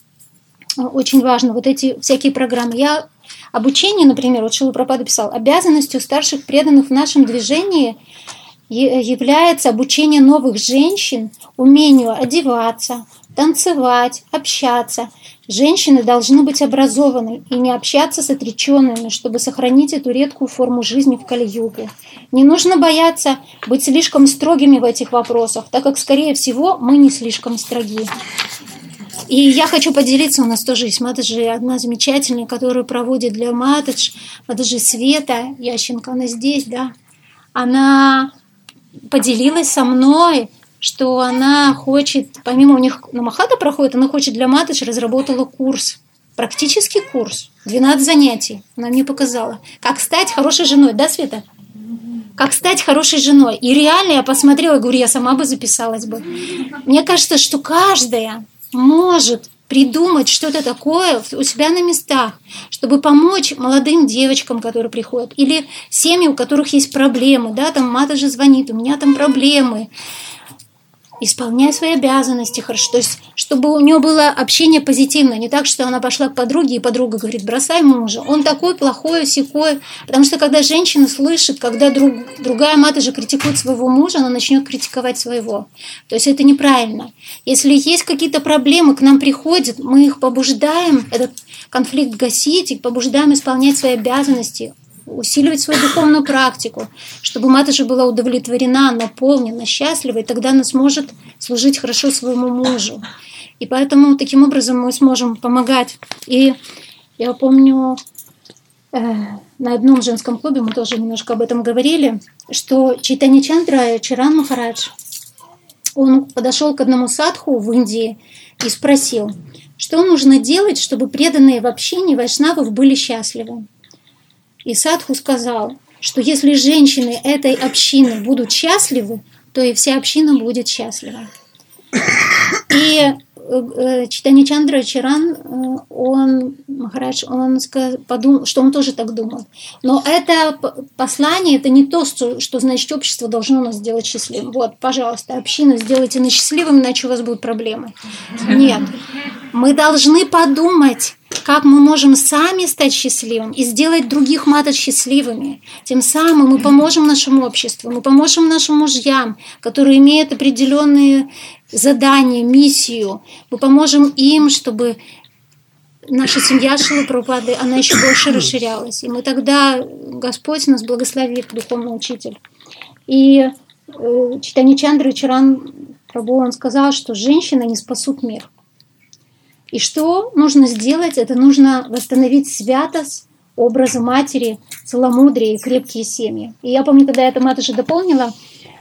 очень важно. Вот эти всякие программы. Обучение, например, вот Шрила Прабхупада писал, обязанностью старших преданных в нашем движении является обучение новых женщин умению одеваться, танцевать, общаться. Женщины должны быть образованы и не общаться с отреченными, чтобы сохранить эту редкую форму жизни в Кали-юге. Не нужно бояться быть слишком строгими в этих вопросах, так как, скорее всего, мы не слишком строги. И я хочу поделиться, у нас тоже есть матаджи, одна замечательная, которую проводит для матадж, матаджи Света Ященко, она здесь, да, она поделилась со мной, что она хочет, помимо у них намахата проходит, она хочет для матадж, разработала курс, практический курс, 12 занятий, она мне показала, как стать хорошей женой, да, Света? Как стать хорошей женой. И реально я посмотрела, говорю, я сама бы записалась бы. Мне кажется, что каждая может придумать что-то такое у себя на местах, чтобы помочь молодым девочкам, которые приходят, или семьям, у которых есть проблемы, да, там матаджи звонит, у меня там проблемы. Исполняй свои обязанности хорошо, то есть чтобы у нее было общение позитивное, не так, что она пошла к подруге, и подруга говорит, бросай мужа, он такой плохой, сякой, потому что когда женщина слышит, когда другая матаджи критикует своего мужа, она начнет критиковать своего, то есть это неправильно. Если есть какие-то проблемы, к нам приходят, мы их побуждаем, этот конфликт гасить, и побуждаем исполнять свои обязанности, усиливать свою духовную практику, чтобы матаджи была удовлетворена, наполнена, счастлива, и тогда она сможет служить хорошо своему мужу. И поэтому таким образом мы сможем помогать. И я помню, на одном женском клубе, мы тоже немножко об этом говорили, что Чайтанья Чандра Чаран Махарадж, он подошел к одному садху в Индии и спросил, что нужно делать, чтобы преданные в общине вайшнавов были счастливы. И садху сказал, что если женщины этой общины будут счастливы, то и вся община будет счастлива. И Чайтанья Чандра Чаран, Махарадж, он подумал, что он тоже так думал. Но это послание, это не то, что значит общество должно нас сделать счастливым. Вот, пожалуйста, общину сделайте нас счастливым, иначе у вас будут проблемы. Нет. Мы должны подумать, как мы можем сами стать счастливыми и сделать других матов счастливыми. Тем самым мы поможем нашему обществу, мы поможем нашим мужьям, которые имеют определенные задания, миссию. Мы поможем им, чтобы наша семья Шрилы Прабхупады, она еще больше расширялась. И мы тогда, Господь нас благословит, духовный учитель. И Чайтанья Чандра Чаран Прабху, он сказал, что женщины не спасут мир. И что нужно сделать? Это нужно восстановить святость образа матери, целомудрие и крепкие семьи. И я помню, когда я это Матаджи дополнила,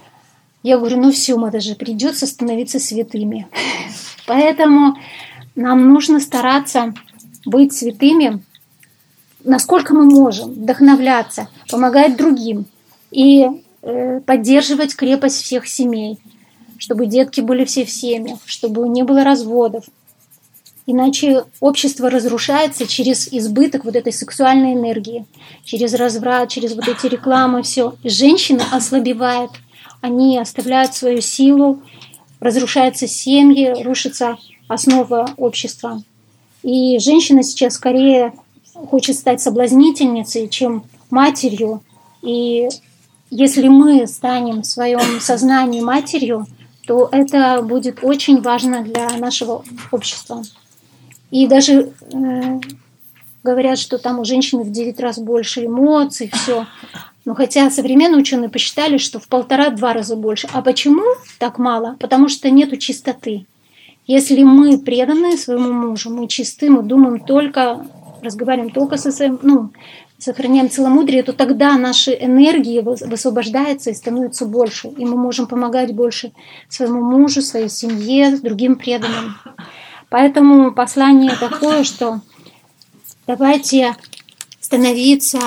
я говорю, ну все, Матаджи, придется становиться святыми. Поэтому нам нужно стараться быть святыми, насколько мы можем, вдохновляться, помогать другим и поддерживать крепость всех семей, чтобы детки были все в семьях, чтобы не было разводов. Иначе общество разрушается через избыток вот этой сексуальной энергии, через разврат, через вот эти рекламы, все. Женщины ослабевают, они оставляют свою силу, разрушаются семьи, рушится основа общества. И женщина сейчас скорее хочет стать соблазнительницей, чем матерью. И если мы станем в своем сознании матерью, то это будет очень важно для нашего общества. И даже говорят, что там у женщины в 9 раз больше эмоций, все. Но хотя современные ученые посчитали, что в 1,5-2 раза больше. А почему так мало? Потому что нету чистоты. Если мы преданы своему мужу, мы чисты, мы думаем только, разговариваем только со своим, сохраняем целомудрие, то тогда наши энергии высвобождаются и становятся больше. И мы можем помогать больше своему мужу, своей семье, другим преданным. Поэтому послание такое, что давайте становиться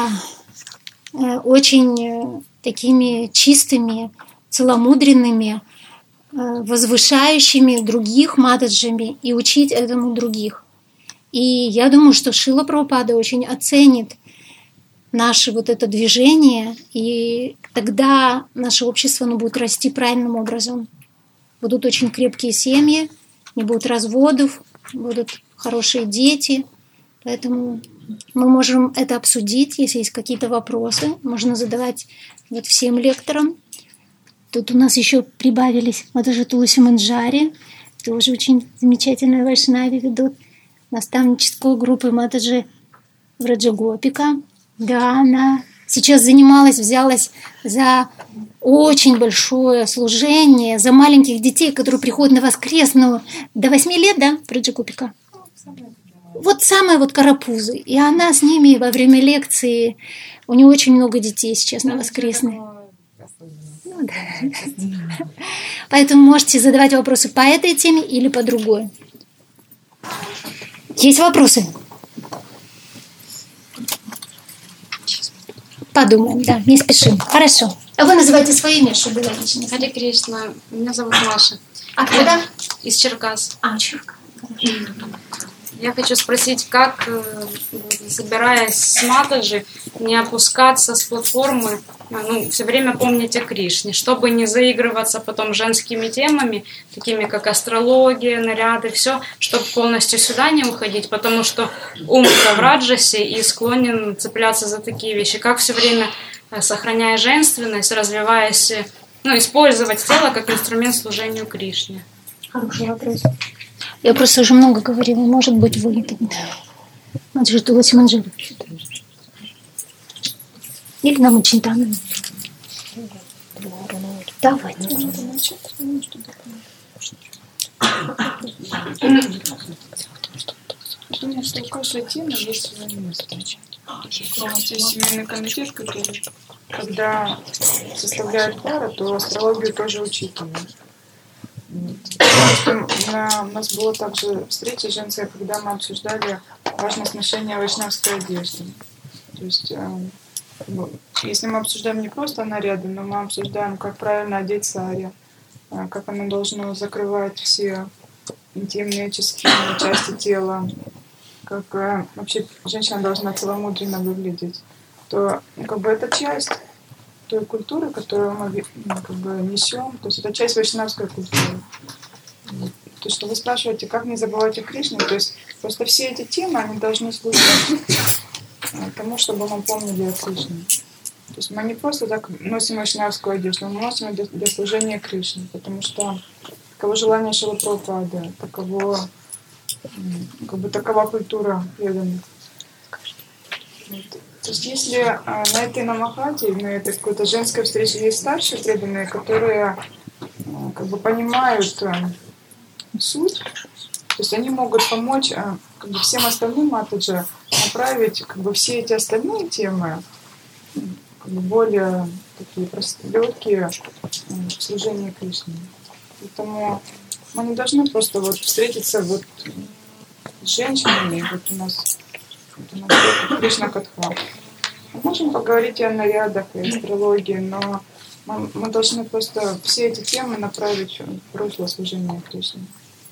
очень такими чистыми, целомудренными, возвышающими других матаджами и учить этому других. И я думаю, что Шрила Прабхупада очень оценит наше вот это движение, и тогда наше общество будет расти правильным образом. Будут очень крепкие семьи, не будет разводов, будут хорошие дети. Поэтому мы можем это обсудить, если есть какие-то вопросы. Можно задавать вот всем лекторам. Тут у нас еще прибавились Матаджи Туласи Манджари, тоже очень замечательные вайшнави ведут наставническую группу Матаджи Враджа Гопика. Да, она сейчас взялась за очень большое служение, за маленьких детей, которые приходят на воскресную до 8 лет, да, Враджа Гопика? Вот самые вот карапузы. И она с ними во время лекции, у нее очень много детей сейчас на воскресной. Поэтому можете задавать вопросы по этой теме или по другой. Есть вопросы? Подумаем, да, не спешим. Хорошо. А вы называйте свое имя, чтобы было лично. Харе Кришна, меня зовут Маша. Откуда? Из Черкас. Черкас. Я хочу спросить, как, собираясь с Матаджи, не опускаться с платформы, все время помнить о Кришне, чтобы не заигрываться потом женскими темами, такими как астрология, наряды, все, чтобы полностью сюда не уходить, потому что ум-то в раджасе и склонен цепляться за такие вещи. Как все время, сохраняя женственность, развиваясь, использовать тело как инструмент служению Кришне? Хороший вопрос. Я просто уже много говорила, может быть, вы. Матаджи Туласи Манджари. Или нам очень там. Давайте. Думаю, что у каждой темы есть свое место. У нас есть семейный комитет, который, когда составляет пары, то астрологию тоже учитывает. У нас была также встреча женская, когда мы обсуждали важность ношения вайшнавской одежды. То есть, если мы обсуждаем не просто наряды, но мы обсуждаем, как правильно одеть сари, как оно должно закрывать все интимные части тела, как вообще женщина должна целомудренно выглядеть, то это часть той культуры, которую мы несем, то есть это часть вайшнавской культуры. То есть, что вы спрашиваете, как не забывать о Кришне, то есть просто все эти темы, они должны служить тому, чтобы мы помнили о Кришне. То есть мы не просто так носим вайшнавскую одежду, мы носим для служения Кришне, потому что таково желание Шрилы Прабхупады, такова культура преданных. То есть если на этой намахате, на этой какой-то женской встрече есть старшие преданные, которые понимают суть, то есть они могут помочь всем остальным матаджи направить все эти остальные темы более такие легкие в служении Кришне. Поэтому мы не должны просто встретиться с женщинами, у нас Кришна Катха. Мы можем поговорить и о нарядах, и о астрологии, но мы должны просто все эти темы направить в прошлое служение Кришне.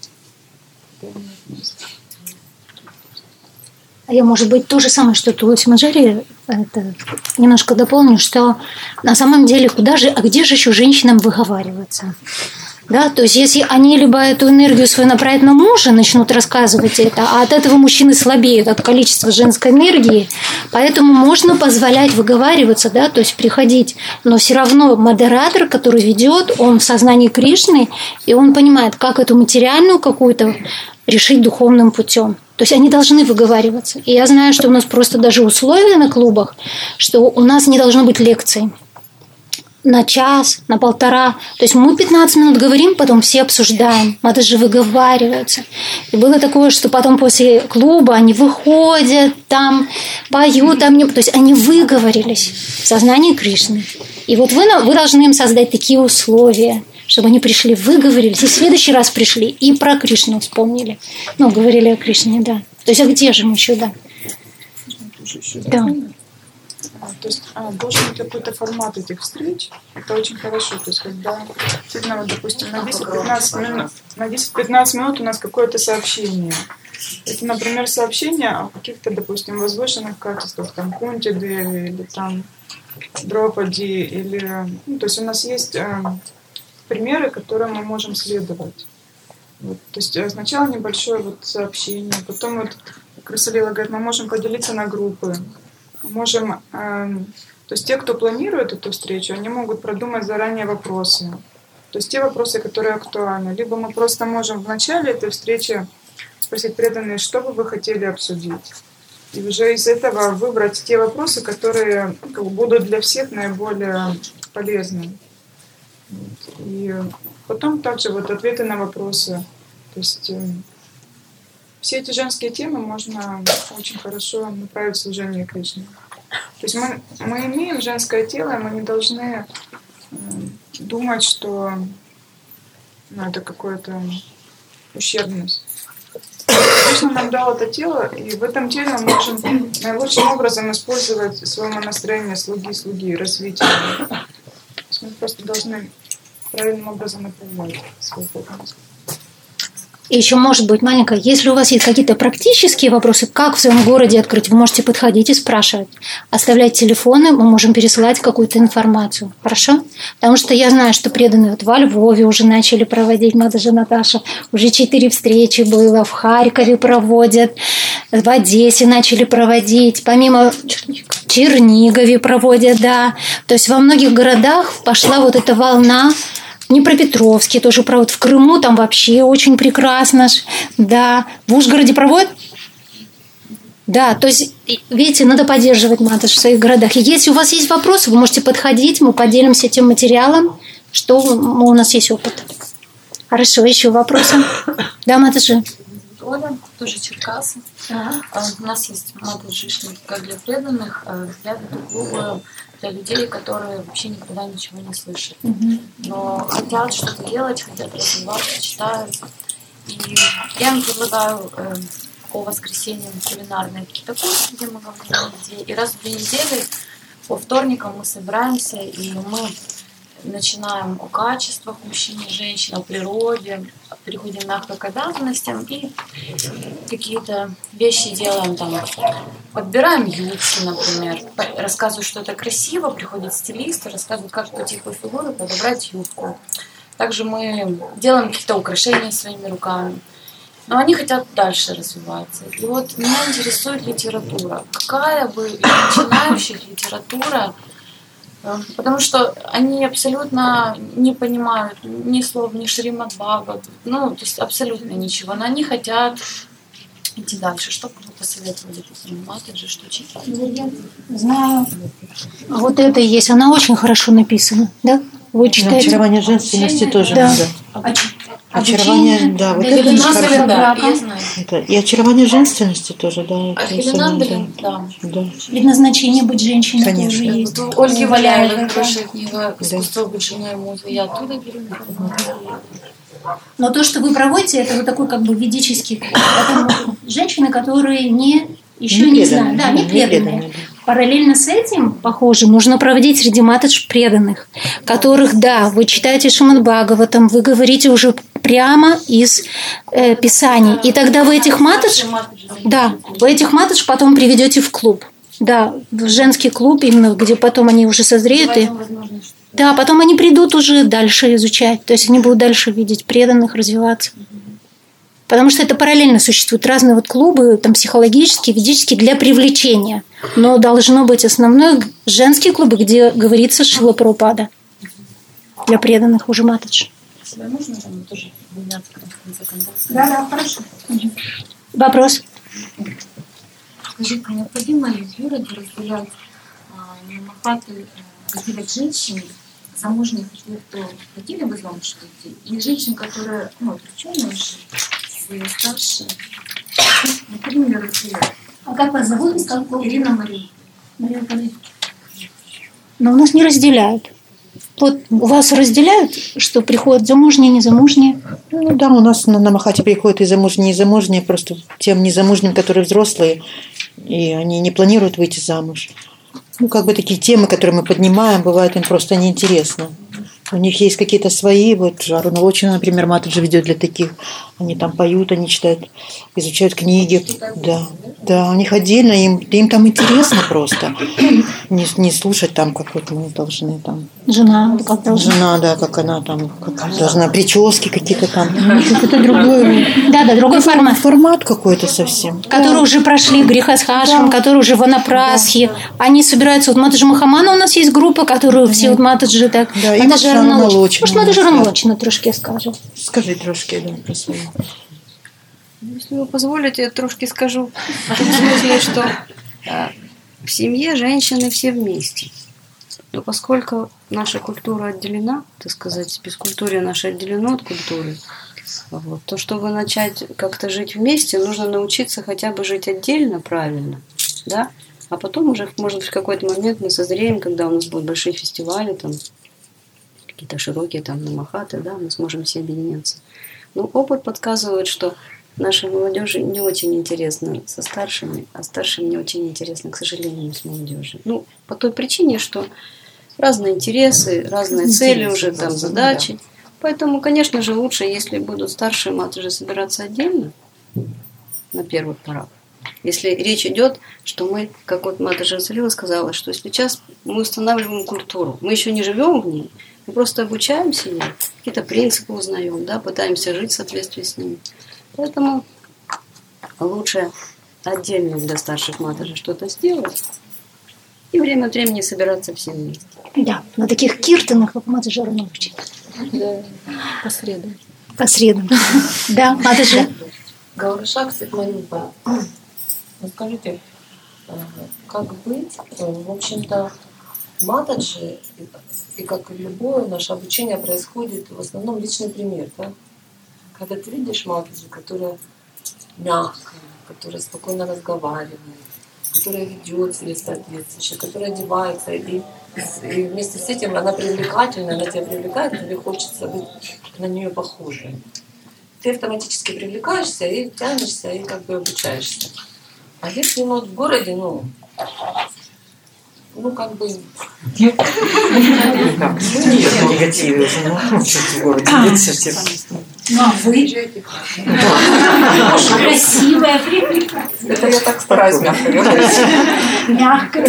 А я, может быть, то же самое, что Тулси Манджари, это немножко дополню, что на самом деле где же еще женщинам выговариваться? Да, то есть если они либо эту энергию свою направят на мужа, начнут рассказывать это, а от этого мужчины слабеют от количества женской энергии, поэтому можно позволять выговариваться, да, то есть приходить, но все равно модератор, который ведет, он в сознании Кришны, и он понимает, как эту материальную какую-то решить духовным путем. То есть они должны выговариваться. И я знаю, что у нас просто даже условия на клубах, что у нас не должно быть лекций на час, на полтора. То есть мы 15 минут говорим, потом все обсуждаем. Надо же выговариваться. И было такое, что потом после клуба они выходят, там поют, то есть они выговорились в сознании Кришны. И вот вы должны им создать такие условия, чтобы они пришли, выговорились, и в следующий раз пришли и про Кришну вспомнили. Говорили о Кришне, да. То есть, а где же мы еще, да? Да. То есть должен быть какой-то формат этих встреч. Это очень хорошо. То есть когда, допустим, на 10-15 минут у нас какое-то сообщение. Это, например, сообщение о каких-то, допустим, возвышенных качествах, там, Кунти Деви, или там Дропади, или... то есть у нас есть примеры, которым мы можем следовать. То есть сначала небольшое сообщение, потом как Расалила говорит, мы можем поделиться на группы. Можем, то есть те, кто планирует эту встречу, они могут продумать заранее вопросы. То есть те вопросы, которые актуальны. Либо мы просто можем в начале этой встречи спросить преданные, что бы вы хотели обсудить. И уже из этого выбрать те вопросы, которые будут для всех наиболее полезны. И потом также ответы на вопросы. То есть все эти женские темы можно очень хорошо направить в служение Кришне. То есть мы имеем женское тело, и мы не должны думать, что это какая-то ущербность. Кришна нам дал это тело, и в этом теле мы можем наилучшим образом использовать свое настроение слуги, развитие. То есть мы просто должны правильным образом направлять свой фокус. И еще, может быть, маленькая, если у вас есть какие-то практические вопросы, как в своем городе открыть, вы можете подходить и спрашивать. Оставлять телефоны, мы можем пересылать какую-то информацию. Хорошо? Потому что я знаю, что преданные во Львове уже начали проводить, Матаджи Наташа, уже 4 встречи было, в Харькове проводят, в Одессе начали проводить, помимо Чернигове проводят, да. То есть во многих городах пошла эта волна. Днепропетровске тоже проводят. В Крыму там вообще очень прекрасно. Да. В Ужгороде проводят? Да, то есть, видите, надо поддерживать Матадж в своих городах. И если у вас есть вопросы, вы можете подходить, мы поделимся этим материалом, что у нас есть опыт. Хорошо, еще вопросы? Да, Матаджи? тоже Черкасы. У нас есть матаджишники как для преданных, я веду клубы для людей, которые вообще никогда ничего не слышат. Но хотят что-то делать, хотят развиваться, читают. И я им предлагаю по воскресеньям кулинарные какие-то курсы, где мы говорим, и раз в 2 недели по вторникам мы собираемся, и мы начинаем о качествах мужчин и женщин, о природе, переходим мягко к обязанностям и какие-то вещи делаем там. Подбираем юбки, например, рассказываю, что это красиво, приходит стилист и рассказывает, как по типу фигуры подобрать юбку. Также мы делаем какие-то украшения своими руками. Но они хотят дальше развиваться. И вот меня интересует литература. Какая бы для начинающих литература, потому что они абсолютно не понимают ни слов, ни Шримад Бхагават, то есть абсолютно ничего. Но они хотят идти дальше. Что бы вы посоветовали матаджи, что читать? Я знаю. Вот это есть. Она очень хорошо написана, да? Вы читаете? Очарование женственности тоже да. надо. Очарование, да, вот это очень хорошо. Да, я знаю. И очарование женственности тоже, да. Да. Предназначение быть женщиной Конечно. тоже есть. У Ольги Валяевой хорошая книга «Искусство быть женой мужа». Я оттуда беру. Но то, что вы проводите, это вот такой как бы ведический женщины, которые еще не знают, да, не преданные. Параллельно с этим, похоже, нужно проводить среди матадж преданных, которых, да, вы читаете Шримад Бхагаватам, вы говорите уже прямо из Писаний. И тогда вы этих матадж потом приведете в клуб. Да, в женский клуб, именно где потом они уже созреют. И, да, потом они придут уже дальше изучать. То есть они будут дальше видеть преданных, развиваться. Потому что это параллельно существуют разные вот клубы, там психологические, ведические, для привлечения. Но должно быть основной женские клубы, где говорится Шрила Прабхупада. Для преданных уже матадж. Можно там тоже меняться в конце концов? Да, хорошо. Вопрос? Скажите, необходимо ли в Юраде разделять махаты, разделять женщин, замужних, кто хотели бы замуж выйти, и женщин, которые, отреченные уже, старшие, необходимо ли разделять? А как вас зовут? Ирина Мария. Но у нас не разделяют. Вот у вас разделяют, что приходят замужние, незамужние? Ну да, у нас на Махате приходят и замужние, и незамужние, просто тем незамужним, которые взрослые, и они не планируют выйти замуж. Такие темы, которые мы поднимаем, бывает им просто неинтересно. У них есть какие-то свои, вот Жару Навочина, например, матаджи ведет для таких. Они там поют, они читают, изучают книги. Да, у них отдельно, им там интересно просто. Не слушать там, как вот мы должны там. Жена, как она там, как должна, прически какие-то там. Это другой. Да, другой формат. Формат какой-то совсем. Которые уже прошли Грихастхашрам, которые уже в Анапрасхе. Они собираются, вот Матаджи Махамана у нас есть группа, которую все вот матаджи так. Да, и Матаджи Налочина. Может, Матаджи Налочина трошки скажем. Скажи трошки, да, про свою. Если вы позволите, я трошки скажу. В том смысле, что в семье женщины все вместе. Но поскольку наша культура отделена, так сказать, бескультурье наше отделено от культуры, то чтобы начать как-то жить вместе, нужно научиться хотя бы жить отдельно правильно, да? А потом уже, может быть, в какой-то момент мы созреем, когда у нас будут большие фестивали, там, какие-то широкие там намахаты, да, мы сможем все объединяться. Но опыт подсказывает, что нашей молодежи не очень интересно со старшими, а старшим не очень интересно, к сожалению, с молодежью. По той причине, что разные интересы, разные цели уже, там, задачи. Да. Поэтому, конечно же, лучше, если будут старшие матаджи собираться отдельно на первых порах. Если речь идет, что мы, как вот Матаджи Салила сказала, что сейчас мы устанавливаем культуру, мы еще не живем в ней, мы просто обучаемся ей, какие-то принципы узнаем, да, пытаемся жить в соответствии с ними. Поэтому лучше отдельно для старших матаджи что-то сделать и время от времени собираться все вместе. Да, на таких киртанах, как Матаджи научит. Да, по средам. Да, Матаджи. Гауришак Ситмарюба. Скажите, как быть? В общем-то, матаджи, и как и любое наше обучение происходит в основном личный пример, да? Когда ты видишь матаджи, которая мягкая, которая спокойно разговаривает, которая ведет себя соответствующе, которая одевается, и вместе с этим она привлекательна, она тебя привлекает, тебе хочется быть на нее похожей. Ты автоматически привлекаешься и тянешься, и как бы обучаешься. А если в городе, как бы... Негативы уже, в городе. Ну, а вы? Красивая, привлекательная. Это я так стараюсь мягко говорить. Мягко.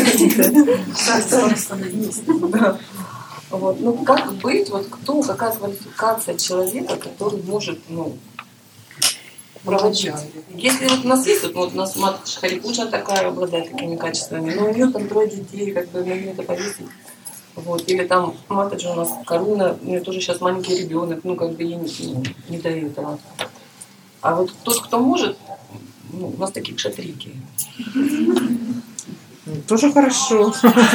Как быть, какая квалификация человека, который может, проводить. Если у нас есть, у нас матушка Харипуджа такая, обладает такими качествами, но у нее там 3 детей, как бы на нее это повесить. Или там матушка у нас Каруна, у нее тоже сейчас маленький ребенок, ей не до этого. А вот тот, кто может, у нас такие кшатрики. Тоже хорошо.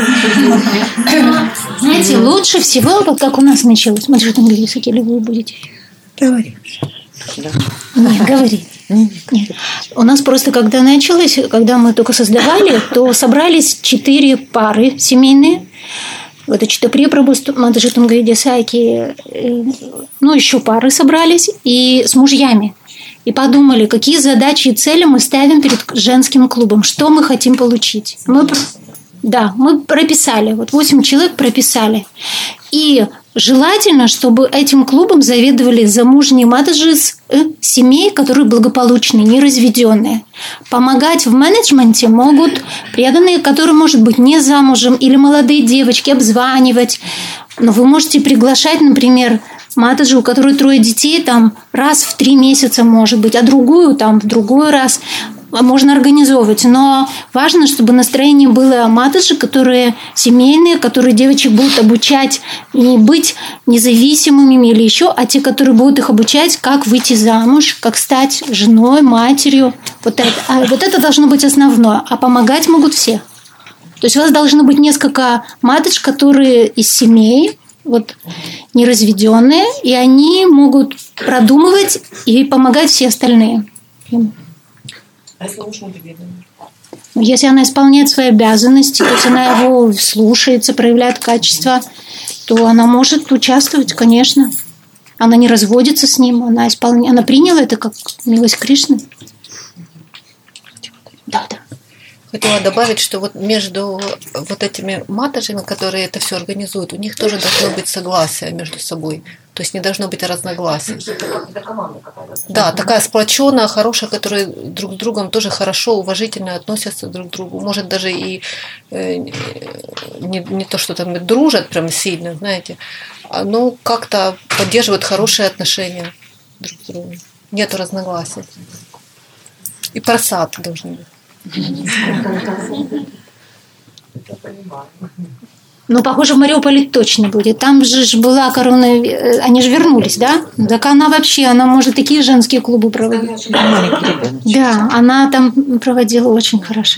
Знаете, лучше всего, вот как у нас началось. Смотри, что там говорится, или вы будете? Говори. Нет, говори. Нет. У нас просто, когда началось, когда мы только создавали, то собрались 4 пары семейные. Это Читаприя Прабху, Матаджи Тунгаиди Саки, еще пары собрались, и с мужьями. И подумали, какие задачи и цели мы ставим перед женским клубом, что мы хотим получить. Мы прописали, 8 человек прописали. И желательно, чтобы этим клубом заведовали замужние матаджи из семей, которые благополучные, не разведенные. Помогать в менеджменте могут преданные, которые, может быть, не замужем, или молодые девочки, обзванивать. Но вы можете приглашать, например, матаджи, у которой 3 детей, там раз в 3 месяца, может быть, а другую там в другой раз можно организовывать. Но важно, чтобы настроение было матаджи, которые семейные, которые девочек будут обучать не быть независимыми или еще, а те, которые будут их обучать, как выйти замуж, как стать женой, матерью. Вот это должно быть основное. А помогать могут все. То есть у вас должно быть несколько матадж, которые из семей, неразведенные, и они могут продумывать и помогать все остальные. А если муж небеглый? Если она исполняет свои обязанности, то есть она его слушается, проявляет качество, то она может участвовать, конечно. Она не разводится с ним, она приняла это как милость Кришны. Да. Хотела добавить, что между этими матаджами, которые это все организуют, у них тоже должно быть согласие между собой. То есть не должно быть разногласий. Да, такая сплоченная, хорошая, которые друг с другом тоже хорошо, уважительно относятся друг к другу. Может, даже и не то, что там дружат прям сильно, знаете, но как-то поддерживают хорошие отношения друг с другом. Нету разногласий. И просад должны быть. Похоже, в Мариуполе точно будет. Там же была корона, они же вернулись, да? Так она может такие женские клубы проводить. Да, она там проводила очень хорошо.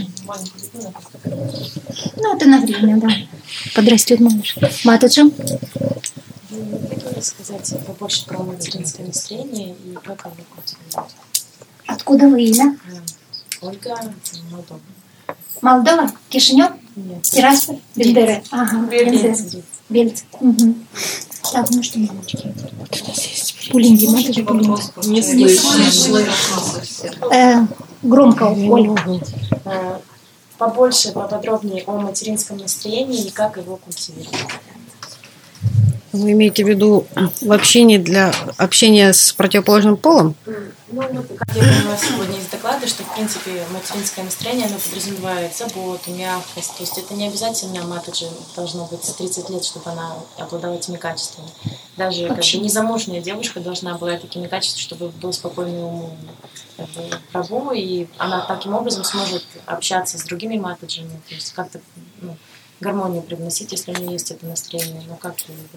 Это на время, да. Подрастет малыш. Матаджи? Хотела сказать побольше про материнское настроение и как оно культивирует. Откуда вы, имя? Ольга, Молдова. Молдова? Кишинев? Нет. Тирасполь? Бендеры? Ага. Бельцы. Угу. Так, что мамочки? Пулинги, матаджи, пулинги. Не слышно. Громко, Ольга. Побольше, поподробнее о материнском настроении и как его культивировать. Вы имеете в виду в общении для общения с противоположным полом? Как я поняла сегодня из доклада, что, в принципе, материнское настроение, оно подразумевает заботу, мягкость. То есть это не обязательно матаджи должно быть 30 лет, чтобы она обладала этими качествами. Даже незамужняя девушка должна обладать такими качествами, чтобы был спокойный ум Прабху, и она таким образом сможет общаться с другими матаджами, то есть как-то гармонию привносить, если у нее есть это настроение. Как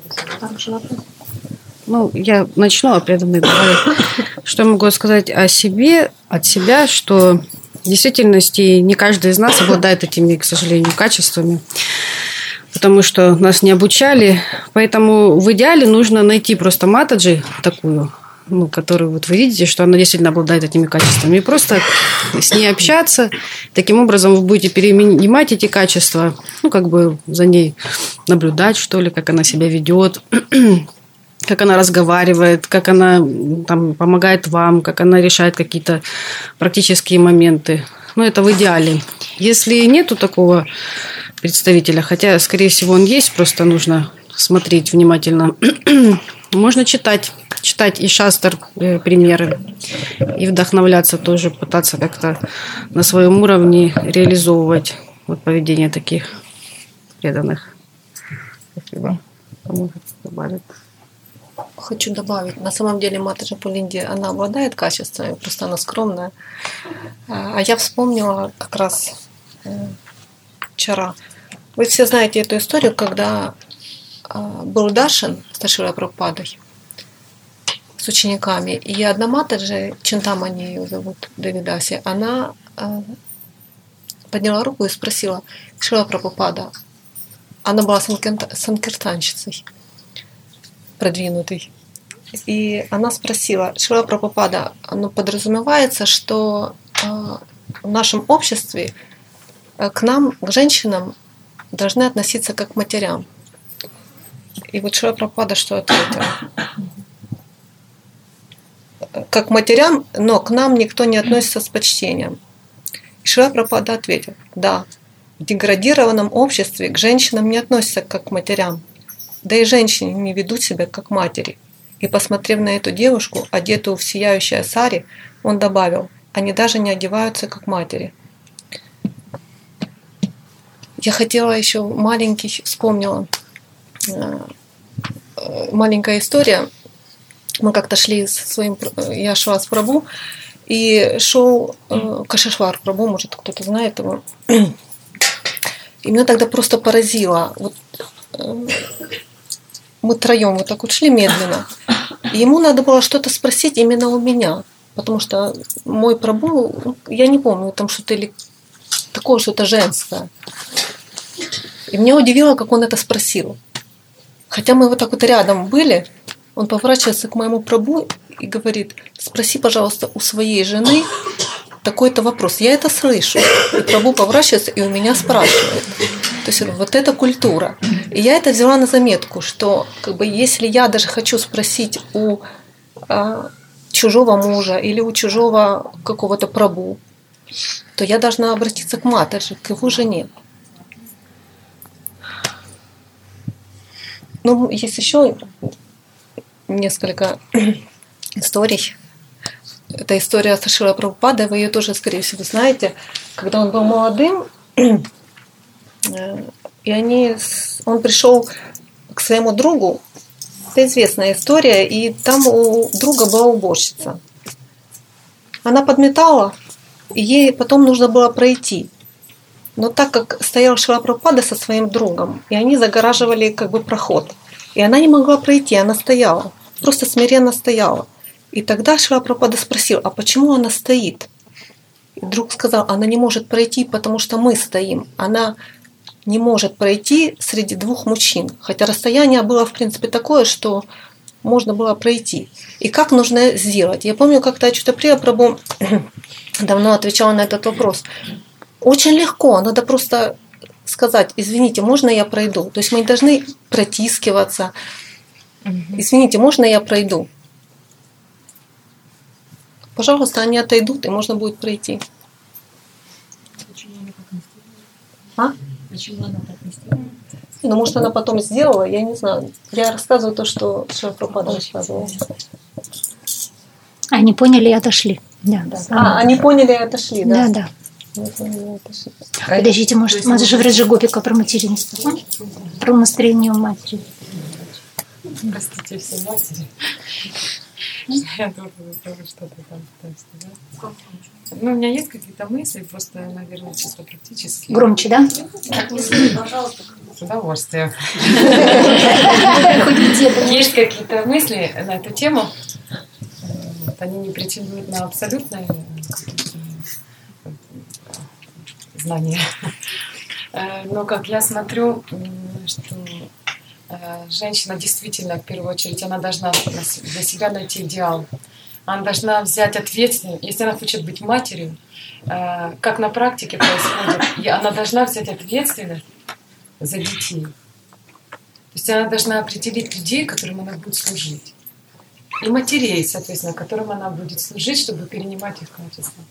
я начну, а преданные добавят. Что я могу сказать от себя, что в действительности не каждый из нас обладает этими, к сожалению, качествами, потому что нас не обучали. Поэтому в идеале нужно найти просто матаджи такую, которую вот вы видите, что она действительно обладает этими качествами. И просто с ней общаться. Таким образом вы будете перенимать эти качества, за ней наблюдать, что ли, как она себя ведет, как она разговаривает, как она помогает вам, как она решает какие-то практические моменты. Это в идеале. Если нету такого представителя, хотя, скорее всего, он есть, просто нужно смотреть внимательно, можно читать из Шастр примеры и вдохновляться тоже, пытаться как-то на своем уровне реализовывать поведение таких преданных. Спасибо. Кому добавить? Хочу добавить. На самом деле Матаджи Пулинди, она обладает качествами, просто она скромная. А я вспомнила как раз вчера. Вы все знаете эту историю, когда был Даршан с Шрилой Прабхупадой с учениками. И одна Матаджи, Чинтамани ее зовут, Девидаси, она подняла руку и спросила: Шрила Прабхупада, она была санкиртанщицей продвинутой. И она спросила: Шрила Прабхупада, подразумевается, что в нашем обществе к нам, к женщинам, должны относиться как к матерям. И вот Шрила Прабхупада что ответила? Как к матерям, но к нам никто не относится с почтением. И Шрила Прабхупада ответил: да, в деградированном обществе к женщинам не относятся как к матерям. Да и женщины не ведут себя как матери. И посмотрев на эту девушку, одетую в сияющее сари, он добавил: они даже не одеваются как матери. Я хотела еще вспомнила маленькая история. Мы как-то шли я шла с Прабху, и шел Кашишвар Прабху, может кто-то знает его. И меня тогда просто поразило. Мы троем вот так вот шли медленно. И ему надо было что-то спросить именно у меня. Потому что мой Прабху, я не помню, там что-то или такое что-то женское. И меня удивило, как он это спросил. Хотя мы вот так вот рядом были, он поворачивается к моему Прабху и говорит: спроси, пожалуйста, у своей жены такой-то вопрос. Я это слышу. И Прабху поворачивается и у меня спрашивает. То есть вот эта культура. И я это взяла на заметку, что если я даже хочу спросить у чужого мужа или у чужого какого-то Прабху, то я должна обратиться к Матаджи, к его жене. Есть еще несколько историй. Это история со Шрилой Прабхупадой, вы ее тоже, скорее всего, знаете. Когда он был молодым, и он пришел к своему другу. Это известная история, и там у друга была уборщица. Она подметала, и ей потом нужно было пройти. Но так как стоял Шрила Прабхупада со своим другом, и они загораживали проход, и она не могла пройти, она стояла, просто смиренно стояла. И тогда Шрила Прабхупада спросил: а почему она стоит? И друг сказал: она не может пройти, потому что мы стоим. Она не может пройти среди двух мужчин. Хотя расстояние было, в принципе, такое, что можно было пройти. И как нужно сделать? Я помню, как-то Ачутаприя Прабху давно отвечала на этот вопрос. Очень легко, надо просто сказать: извините, можно я пройду? То есть мы не должны протискиваться. Извините, можно я пройду? Пожалуйста, они отойдут, и можно будет пройти. Почему она так не сделала? Почему она так не сделала? Может, она потом сделала, я не знаю. Я рассказываю то, что Шрила Прабхупада рассказывала. Они поняли и отошли. Да. Они поняли и отошли, да? Да. Подождите, может, же в Раджагопика про материнство, про настроение у матери. Простите, все матери. Я думаю, что-то там сказать. У меня есть какие-то мысли, просто, наверное, чисто практические. Громче, да? Пожалуйста. С удовольствием. Есть какие-то мысли на эту тему. Они не претендуют на абсолютное знание. Но как я смотрю, что женщина действительно, в первую очередь, она должна для себя найти идеал. Она должна взять ответственность, если она хочет быть матерью, как на практике происходит, и она должна взять ответственность за детей. То есть она должна определить людей, которым она будет служить. И матерей, соответственно, которым она будет служить, чтобы перенимать их качества.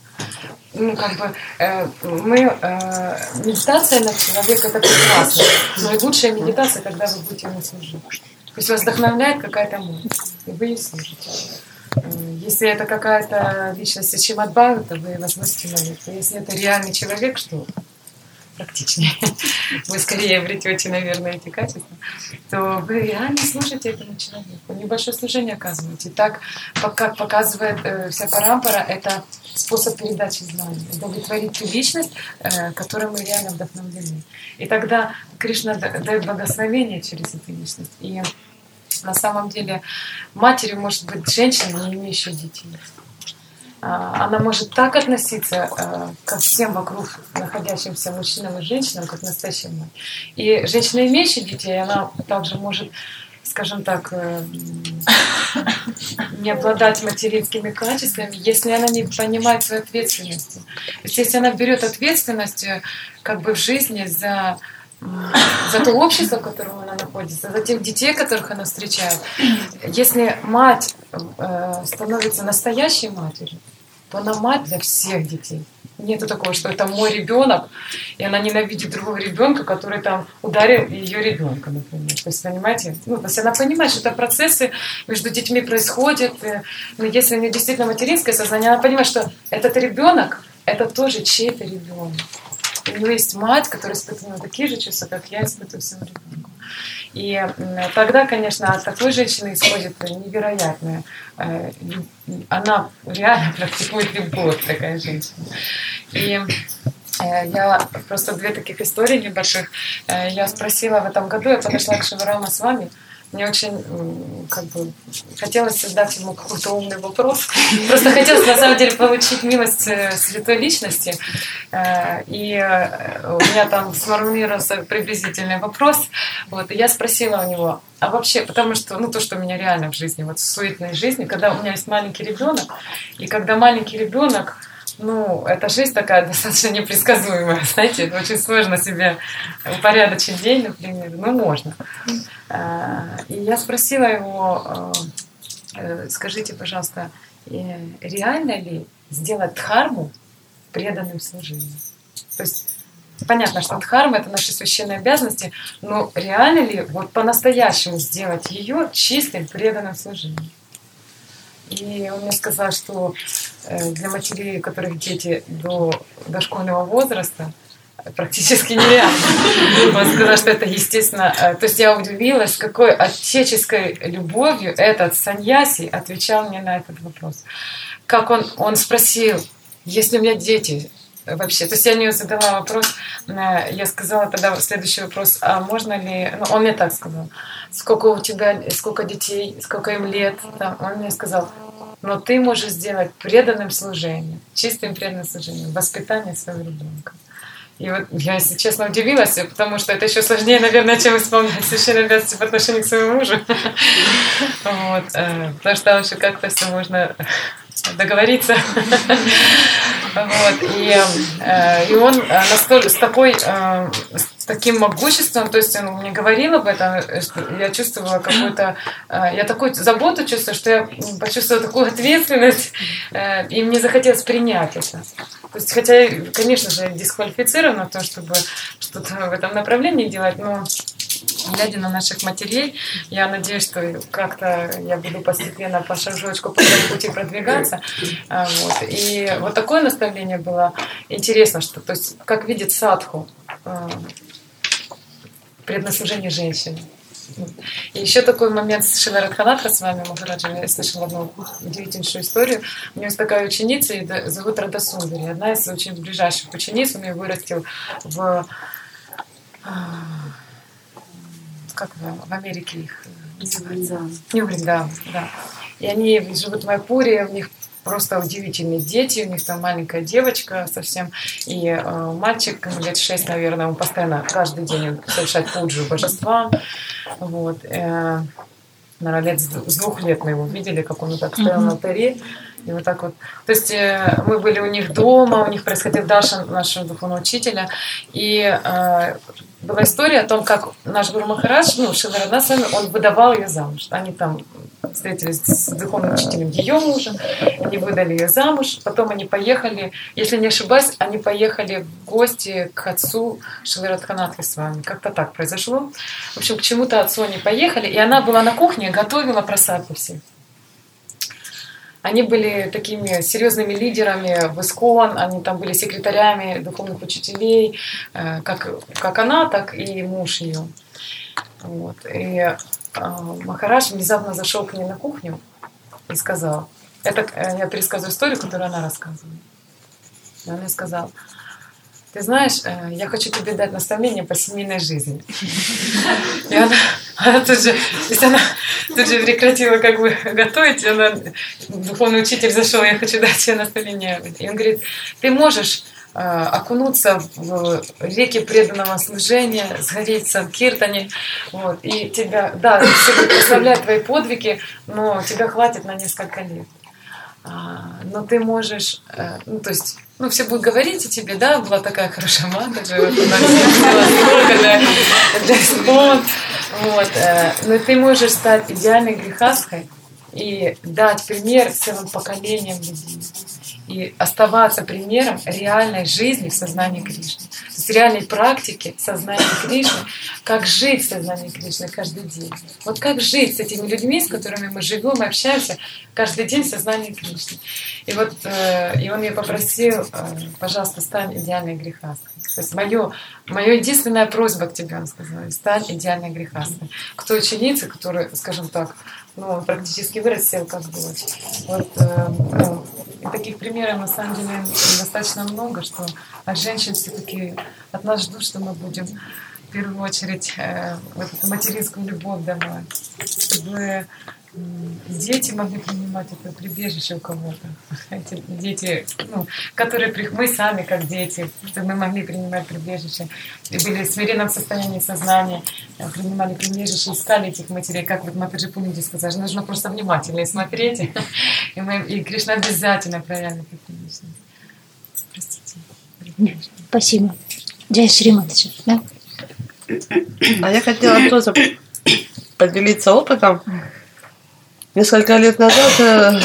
Медитация на человека — это прекрасно. Но и лучшая медитация, когда вы будете ему служить. То есть вас вдохновляет какая-то мысль, и вы ей служите. Если это какая-то личность из Шримад-Бхагавата, то вы возносите молитву. Если это реальный человек, что практичнее, вы скорее обретете, наверное, эти качества, то вы реально служите этому человеку. Небольшое служение оказываете. И так, как показывает вся парампара, это способ передачи знаний. Удовлетворить ту личность, которой мы реально вдохновлены. И тогда Кришна дает благословение через эту личность. И на самом деле матерью может быть женщина, не имеющая детей. Она может так относиться ко всем вокруг находящимся мужчинам и женщинам, как настоящая мать. И женщина, имеющая детей, она также может, скажем так, не обладать материнскими качествами, если она не понимает своей ответственности. То есть если она берет ответственность как бы в жизни за то общество, в котором она находится, за тех детей, которых она встречает. Если мать становится настоящей матерью, то она мать для всех детей. Нету такого, что это мой ребенок, и она ненавидит другого ребенка, который там ударил ее ребенка, например. То есть, понимаете? То есть она понимает, что это процессы между детьми происходят. Но если у нее действительно материнское сознание, она понимает, что этот ребенок, это тоже чей-то ребенок. У него есть мать, которая испытывает такие же чувства, как я испытываю своему ребенку. И тогда, конечно, от такой женщины исходит невероятное. Она реально практикует любовь, такая женщина. И я просто 2 таких истории небольших. Я спросила в этом году, я подошла к Шиварама с вами. Мне очень хотелось задать ему какой-то умный вопрос. Просто хотелось, на самом деле, получить милость святой личности. И у меня там сформулировался приблизительный вопрос. И я спросила у него, а вообще, потому что, то, что у меня реально в жизни, в суетной жизни, когда у меня есть маленький ребенок, и когда маленький ребенок, эта жизнь такая достаточно непредсказуемая, знаете, это очень сложно себе упорядочить день, например, можно. И я спросила его, скажите, пожалуйста, реально ли сделать дхарму преданным служением? То есть понятно, что дхарма — это наши священные обязанности, но реально ли по-настоящему сделать ее чистым преданным служением? И он мне сказал, что для матерей, у которых дети до дошкольного возраста, практически нереально. Он сказал, что это естественно. То есть я удивилась, с какой отеческой любовью этот саньяси отвечал мне на этот вопрос. Как он спросил, есть ли у меня дети вообще. То есть я не задала вопрос, я сказала тогда следующий вопрос, а можно ли... он мне так сказал, сколько у тебя, сколько детей, сколько им лет. Он мне сказал, но ты можешь сделать преданным служением, чистым преданным служением, воспитание своего ребенка. И я, если честно, удивилась, потому что это еще сложнее, наверное, чем исполнять священные обязанности по отношению к своему мужу. Потому что там еще как-то все можно договориться. И он с таким могуществом, то есть он мне говорил об этом, я чувствовала какую-то, я такую заботу чувствую, что я почувствовала такую ответственность, и мне захотелось принять это. То есть, хотя, конечно же, дисквалифицировано то, чтобы что-то в этом направлении делать, но глядя на наших матерей, я надеюсь, что как-то я буду постепенно по шажочку по этому пути продвигаться. И вот такое наставление было интересно, что, то есть, как видит садху предназначение женщины. И еще такой момент с Шрилой Радханатой с вами, Махараджа, я слышала одну удивительную историю. У нее есть такая ученица, ее зовут Рада Сундери, одна из очень ближайших учениц, он ее вырастил в Америке их называется? Нью-Брин, да. И они живут в Майпуре, у них просто удивительные дети, у них там маленькая девочка совсем, и мальчик, лет 6, наверное, он постоянно, каждый день совершает пуджу божествам, Вот. Наверное, лет с 2 лет мы его видели, как он вот так стоял на алтаре. И вот так вот. То есть мы были у них дома, у них происходил Даша, нашего духовного учителя. И была история о том, как наш Гуру Махарадж, Шрила Радханатха, он выдавал ее замуж. Они там встретились с духовным учителем ее мужем, они выдали ее замуж. Потом они поехали, если не ошибаюсь, они поехали в гости к отцу Шрилы Радханатхи с вами. Как-то так произошло. В общем, к чему-то отцу они поехали. И она была на кухне, готовила просадку всех. Они были такими серьезными лидерами в ИСККОН, они там были секретарями духовных учителей, как она, так и муж ее. Вот. И Махарадж внезапно зашел к ней на кухню и сказал, это я пересказываю историю, которую она рассказывала. И он ей сказал: ты знаешь, я хочу тебе дать наставление по семейной жизни. И она тут же прекратила как бы готовить, и духовный учитель зашел: я хочу дать тебе наставление. И он говорит: ты можешь окунуться в реки преданного служения, сгореть в санкиртане, вот, и тебя, да, все будут прославлять твои подвиги, но тебя хватит на несколько лет. Но ты можешь, то есть, все будут говорить о тебе, да, была такая хорошая матаджи, вот она сделала для ИСККОН, вот, но ты можешь стать идеальной грехастхой и дать пример целым поколениям людей. И оставаться примером реальной жизни в сознании Кришны. То есть реальной практики сознания Кришны, как жить в сознании Кришны каждый день. Вот как жить с этими людьми, с которыми мы живем и общаемся каждый день в сознании Кришны. И вот и он меня попросил: пожалуйста, стань идеальной грехасткой. То есть моя единственная просьба к тебе, он сказал: стань идеальной грехасткой. К той ученице, которая, скажем так, практически вырастил как дочь. Вот, и таких примеров на самом деле достаточно много, что от женщин все-таки от нас ждут, что мы будем в первую очередь вот эту материнскую любовь давать, чтобы дети могли принимать это прибежище у кого-то. Эти дети, которые мы сами как дети, чтобы мы могли принимать прибежище, и были в смиренном состоянии сознания, принимали прибежище, искали этих матерей, как вот Матаджи Пунити сказала, нужно просто внимательно смотреть, и Кришна обязательно проявит эту личность. Простите. Спасибо. Джай Шри Матаджи. Да? А я хотела тоже поделиться опытом. Несколько лет назад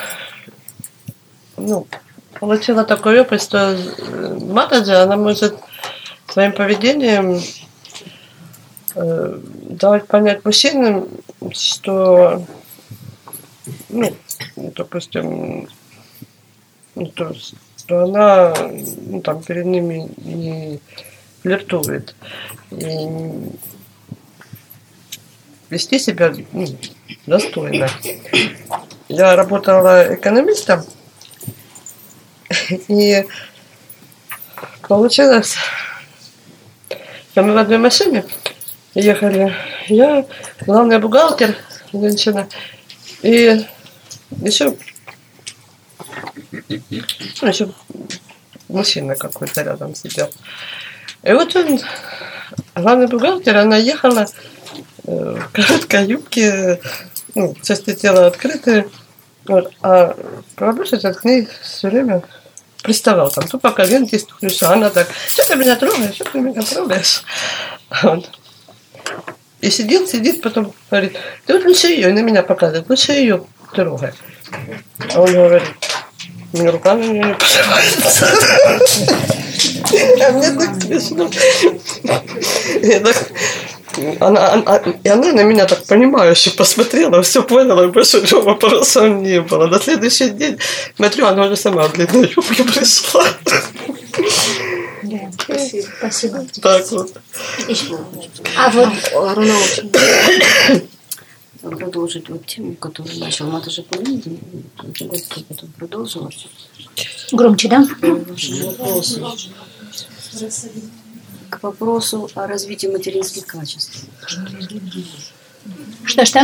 получила такой опыт, что Матаджи, она может своим поведением давать понять мужчинам, что, допустим, что она там перед ними не флиртует. И вести себя достойно. Я работала экономистом, и получилось, что мы в одной машине ехали. Я, главный бухгалтер, женщина, и еще мужчина какой-то рядом сидел. И вот он, главный бухгалтер, она ехала в короткой юбке, части тела открытые, вот, а пробуждать к ней все время приставал, там, то по коленке стукнешь, а она так: что ты меня трогаешь, что ты меня трогаешь? Вот. И сидит, потом говорит: ты вот лучше ее, и на меня показывает, лучше ее трогай. А он говорит: у меня рука на нее не поднимается. А мне так смешно. Она на меня так понимающе посмотрела, все поняла, и больше другого вопроса не было. На следующий день смотрю, она уже сама в длинной юбке пришла. Да, спасибо. Так вот. А вот Аруна очень продолжить вот тему, которую начал Матаджи Пунити, потом продолжила. Громче, да? К вопросу о развитии материнских качеств. Что?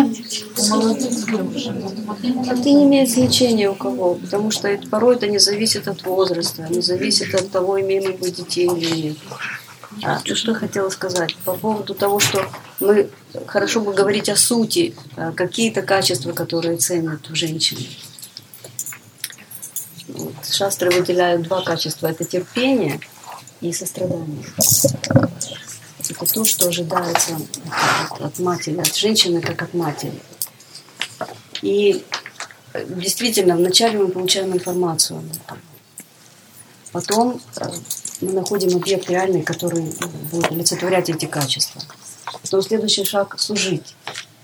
Это не имеет значения у кого, потому что порой это не зависит от возраста, не зависит от того, имеем ли мы детей или нет. Что я хотела сказать по поводу того, что мы хорошо бы говорить о сути, какие-то качества, которые ценят в женщине. Вот. Шастры выделяют два качества. Это терпение и сострадание. Это то, что ожидается от матери, от женщины, как от матери. И действительно, вначале мы получаем информацию об этом. Потом мы находим объект реальный, который будет олицетворять эти качества. Потом следующий шаг – служить.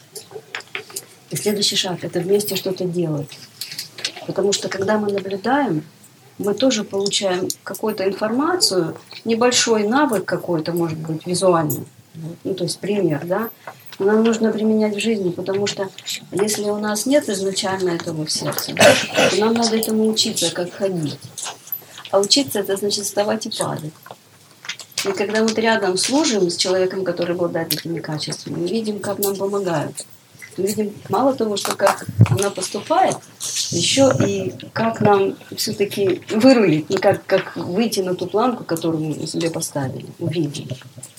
И следующий шаг – это вместе что-то делать. Потому что когда мы наблюдаем, мы тоже получаем какую-то информацию, небольшой навык какой-то, может быть, визуальный, ну, то есть пример, да, но нам нужно применять в жизни, потому что если у нас нет изначально этого в сердце, да, то нам надо этому учиться, как ходить. А учиться – это значит вставать и падать. И когда мы рядом служим с человеком, который обладает этими качествами, мы видим, как нам помогают. Мы видим мало того, что как она поступает, еще и как нам все-таки вырулить, ну, как выйти на ту планку, которую мы себе поставили, увидели.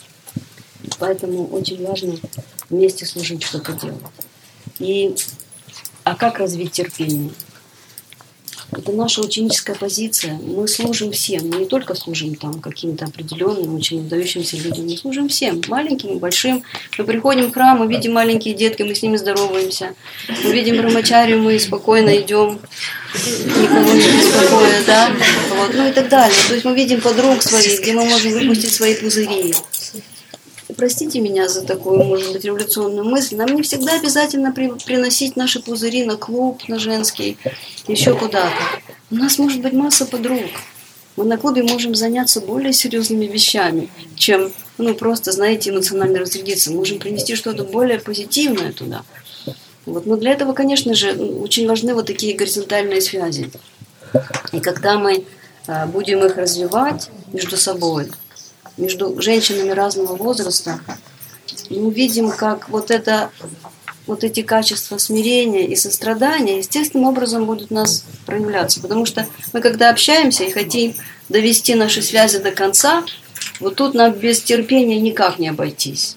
Поэтому очень важно вместе служить, что-то делать. А как развить терпение? Это наша ученическая позиция. Мы служим всем. Мы не только служим там каким-то определенным, очень выдающимся людям. Мы служим всем, маленьким и большим. Мы приходим в храм, мы видим маленькие детки, мы с ними здороваемся. Мы видим брамачарию, мы спокойно идем, никого не беспокоя, да? Вот. Ну и так далее. То есть мы видим подруг своих, где мы можем выпустить свои пузыри. Простите меня за такую, может быть, революционную мысль. Нам не всегда обязательно приносить наши пузыри на клуб, на женский, еще куда-то. У нас может быть масса подруг. Мы на клубе можем заняться более серьезными вещами, чем, просто, знаете, эмоционально разрядиться. Мы можем принести что-то более позитивное туда. Вот. Но для этого, конечно же, очень важны вот такие горизонтальные связи. И когда мы будем их развивать между собой, между женщинами разного возраста, мы увидим, как вот эти качества смирения и сострадания естественным образом будут у нас проявляться. Потому что мы, когда общаемся и хотим довести наши связи до конца, вот тут нам без терпения никак не обойтись.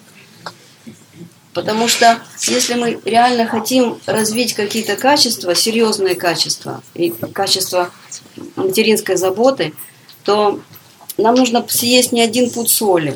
Потому что если мы реально хотим развить какие-то качества, серьезные качества, и качества материнской заботы, то нам нужно съесть не один пуд соли.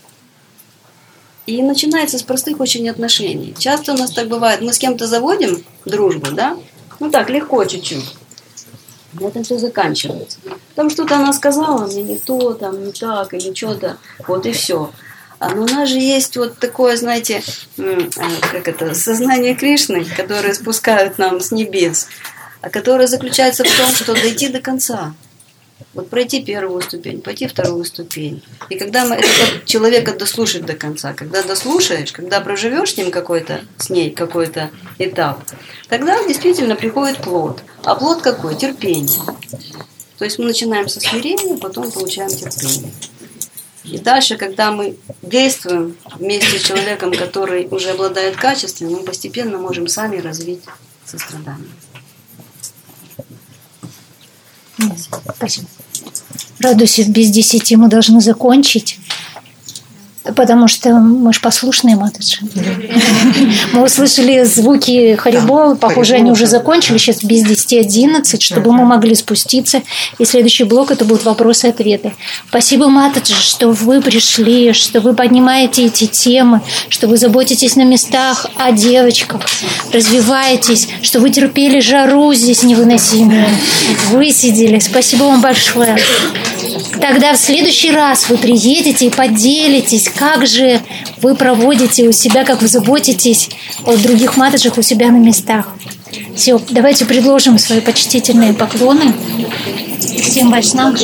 И начинается с простых очень отношений. Часто у нас так бывает, мы с кем-то заводим дружбу, да? Так, легко чуть-чуть. На этом все заканчивается. Там что-то она сказала, мне не то, там не так, или что-то, вот и все. Но у нас же есть вот такое, знаете, сознание Кришны, которое спускают нам с небес, которое заключается в том, что дойти до конца. Вот пройти первую ступень, пойти вторую ступень. И когда мы этого человека дослушать до конца, когда дослушаешь, когда проживешь с ней какой-то этап, тогда действительно приходит плод. А плод какой? Терпение. То есть мы начинаем со смирения, потом получаем терпение. И дальше, когда мы действуем вместе с человеком, который уже обладает качеством, мы постепенно можем сами развить сострадание. Спасибо. Радуйся, без 10 мы должны закончить, потому что мы же послушные, матушка. Мы услышали звуки Харибол, похоже, они уже закончили, сейчас без 10:11, чтобы мы могли спуститься. И следующий блок – это будут вопросы и ответы. Спасибо, матушка, что вы пришли, что вы поднимаете эти темы, что вы заботитесь на местах о девочках, развиваетесь, что вы терпели жару здесь невыносимую, высидели. Спасибо вам большое. Тогда в следующий раз вы приедете и поделитесь, как же вы проводите у себя, как вы заботитесь о других матушках у себя на местах. Все, давайте предложим свои почтительные поклоны всем вайшнавам.